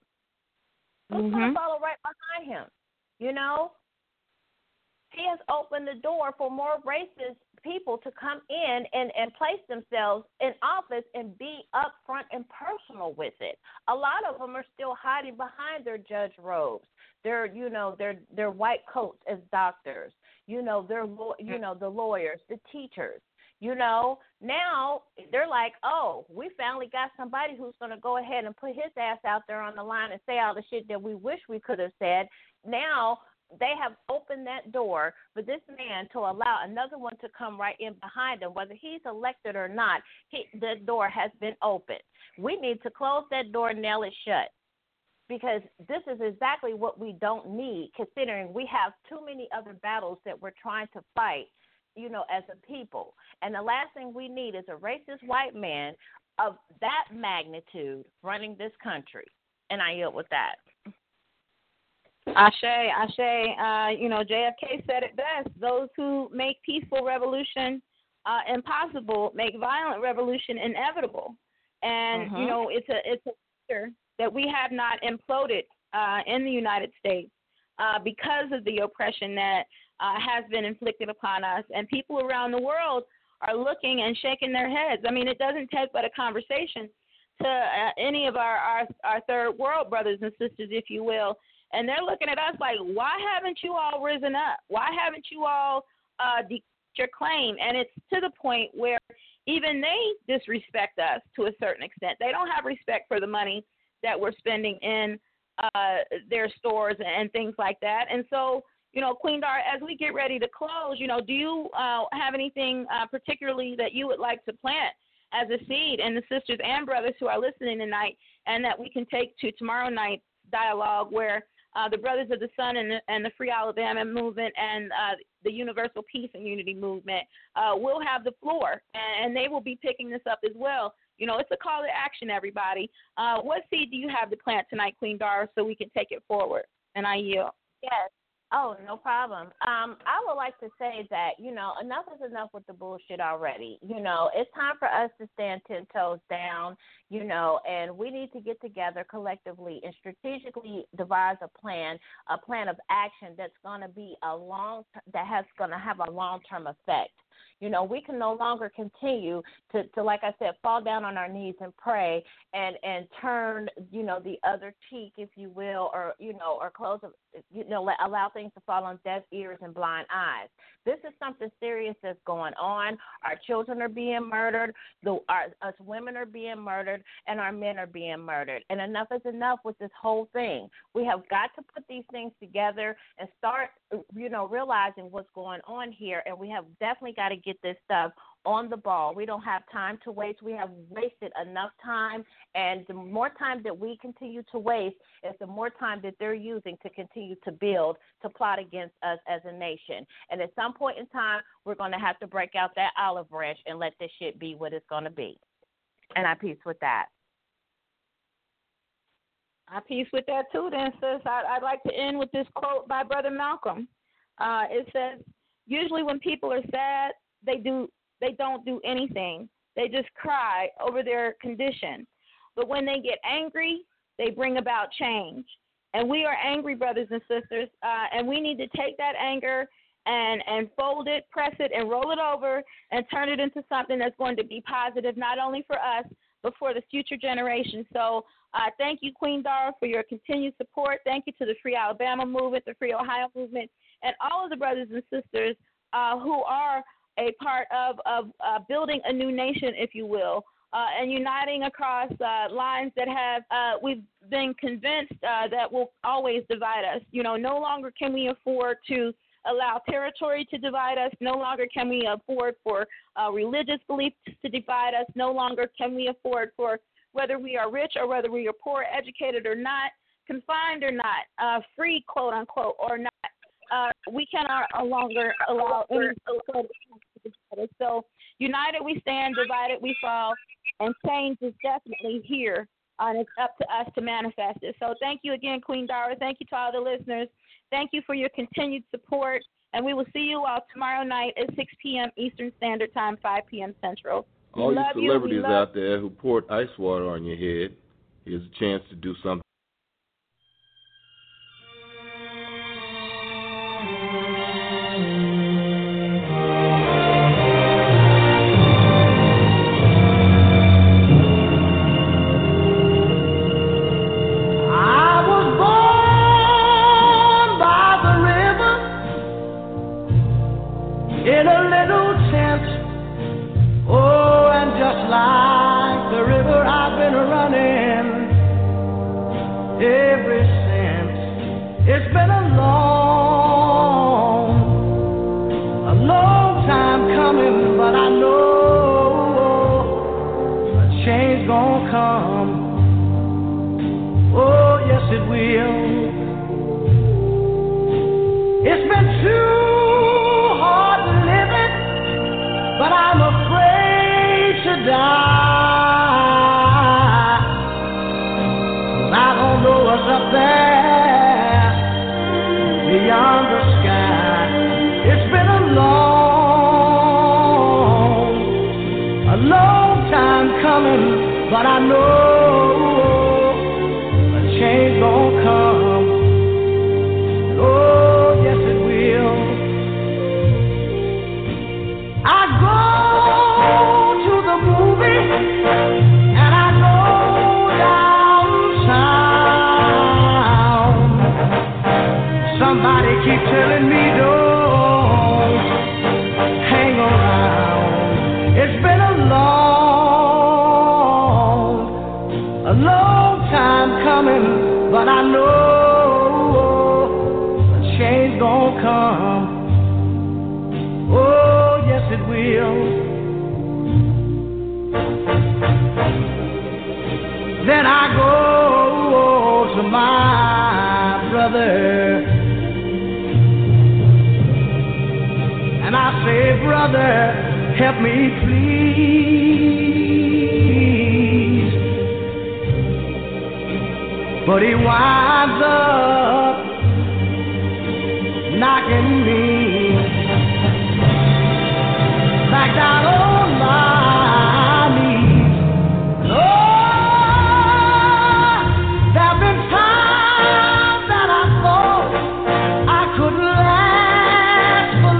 Who's
mm-hmm.
going to follow right behind him? You know? He has opened the door for more racist people to come in and, and place themselves in office and be upfront and personal with it. A lot of them are still hiding behind their judge robes, their, you know, their their white coats as doctors, you know, their, you know, the lawyers, the teachers. You know, now they're like, oh, we finally got somebody who's going to go ahead and put his ass out there on the line and say all the shit that we wish we could have said. Now they have opened that door for this man to allow another one to come right in behind him, whether he's elected or not. He, the door has been opened. We need to close that door and nail it shut, because this is exactly what we don't need, considering we have too many other battles that we're trying to fight, you know, as a people. And the last thing we need is a racist white man of that magnitude running this country. And I yield with that.
Ashe, Ashe, uh, you know, J F K said it best. Those who make peaceful revolution uh, impossible make violent revolution inevitable. And, uh-huh. you know, it's a it's a feature that we have not imploded uh, in the United States uh, because of the oppression that uh, has been inflicted upon us. And people around the world are looking and shaking their heads. I mean, it doesn't take but a conversation to uh, any of our, our, our third world brothers and sisters, if you will, and they're looking at us like, why haven't you all risen up? Why haven't you all uh, declared your claim? And it's to the point where even they disrespect us to a certain extent. They don't have respect for the money that we're spending in uh, their stores and things like that. And so, you know, Queen Dar, as we get ready to close, you know, do you uh, have anything uh, particularly that you would like to plant as a seed in the sisters and brothers who are listening tonight, and that we can take to tomorrow night's dialogue where Uh, the Brothers of the Sun and the, and the Free Alabama Movement and uh, the Universal Peace and Unity Movement uh, will have the floor, and, and they will be picking this up as well. You know, it's a call to action, everybody. Uh, what seed do you have to plant tonight, Queen Dara, so we can take it forward? And I yield.
Yes. Oh, no problem. Um, I would like to say that, you know, enough is enough with the bullshit already. You know, it's time for us to stand ten toes down, you know, and we need to get together collectively and strategically devise a plan, a plan of action that's going to be a long, that has going to have a long-term effect. You know, we can no longer continue to, to, like I said, fall down on our knees and pray and, and turn, you know, the other cheek, if you will, or, you know, or close, you know, let, allow things to fall on deaf ears and blind eyes. This is something serious that's going on. Our children are being murdered. The, our, us women are being murdered, and our men are being murdered. And enough is enough with this whole thing. We have got to put these things together and start, you know, realizing what's going on here. And we have definitely got to get this stuff on the ball. We don't have time to waste. We have wasted enough time, and the more time that we continue to waste is the more time that they're using to continue to build, to plot against us as a nation. And at some point in time, we're going to have to break out that olive branch and let this shit be what it's going to be. And I peace with that.
I peace with that too, then, sis. I, I'd like to end with this quote by Brother Malcolm. Uh, it says, usually when people are sad, they do they don't do anything. They just cry over their condition. But when they get angry, they bring about change. And we are angry, brothers and sisters, uh, and we need to take that anger and, and fold it, press it, and roll it over and turn it into something that's going to be positive, not only for us, but for the future generations. So uh, thank you, Queen Dara, for your continued support. Thank you to the Free Alabama Movement, the Free Ohio Movement, and all of the brothers and sisters uh, who are a part of, of uh, building a new nation, if you will, uh, and uniting across uh, lines that have, uh, we've been convinced uh, that will always divide us. You know, no longer can we afford to allow territory to divide us. No longer can we afford for uh, religious beliefs to divide us. No longer can we afford for whether we are rich or whether we are poor, educated or not, confined or not, uh, free, quote unquote, or not. Uh, we cannot no longer allow any sort of. So united we stand, divided we fall, and change is definitely here, uh, and it's up to us to manifest it. So thank you again, Queen Dara. Thank you to all the listeners. Thank you for your continued support, and we will see you all tomorrow night at six p.m. Eastern Standard Time, five p.m. Central. We
all you
love
celebrities
you.
out there who poured ice water on your head, here's a chance to do something.
Thank you.
little tent. Oh, and just like the river I've been running ever since. It's been a long, a long time coming, but I know a change gonna come. Oh, yes it will. It's been too hard living, but I'm afraid to die. I don't know what's up there beyond the sky. It's been a long, a long time coming, but I know a change gonna come. Oh, yes it will. I go to the movie and I go downtown. Somebody keep telling me don't hang around. It's been a long, a long time coming, but I know a change gonna come. Oh, yes it will. Then I go to my brother and I say, brother, help me please. But he winds up knocking me back down on my knees. Oh, there've been times that I thought I couldn't last for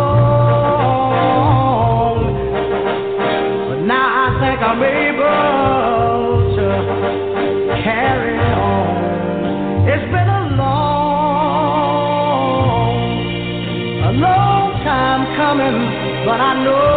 long, but now I think I'm able to carry on. It's been a long, a long time coming, but I know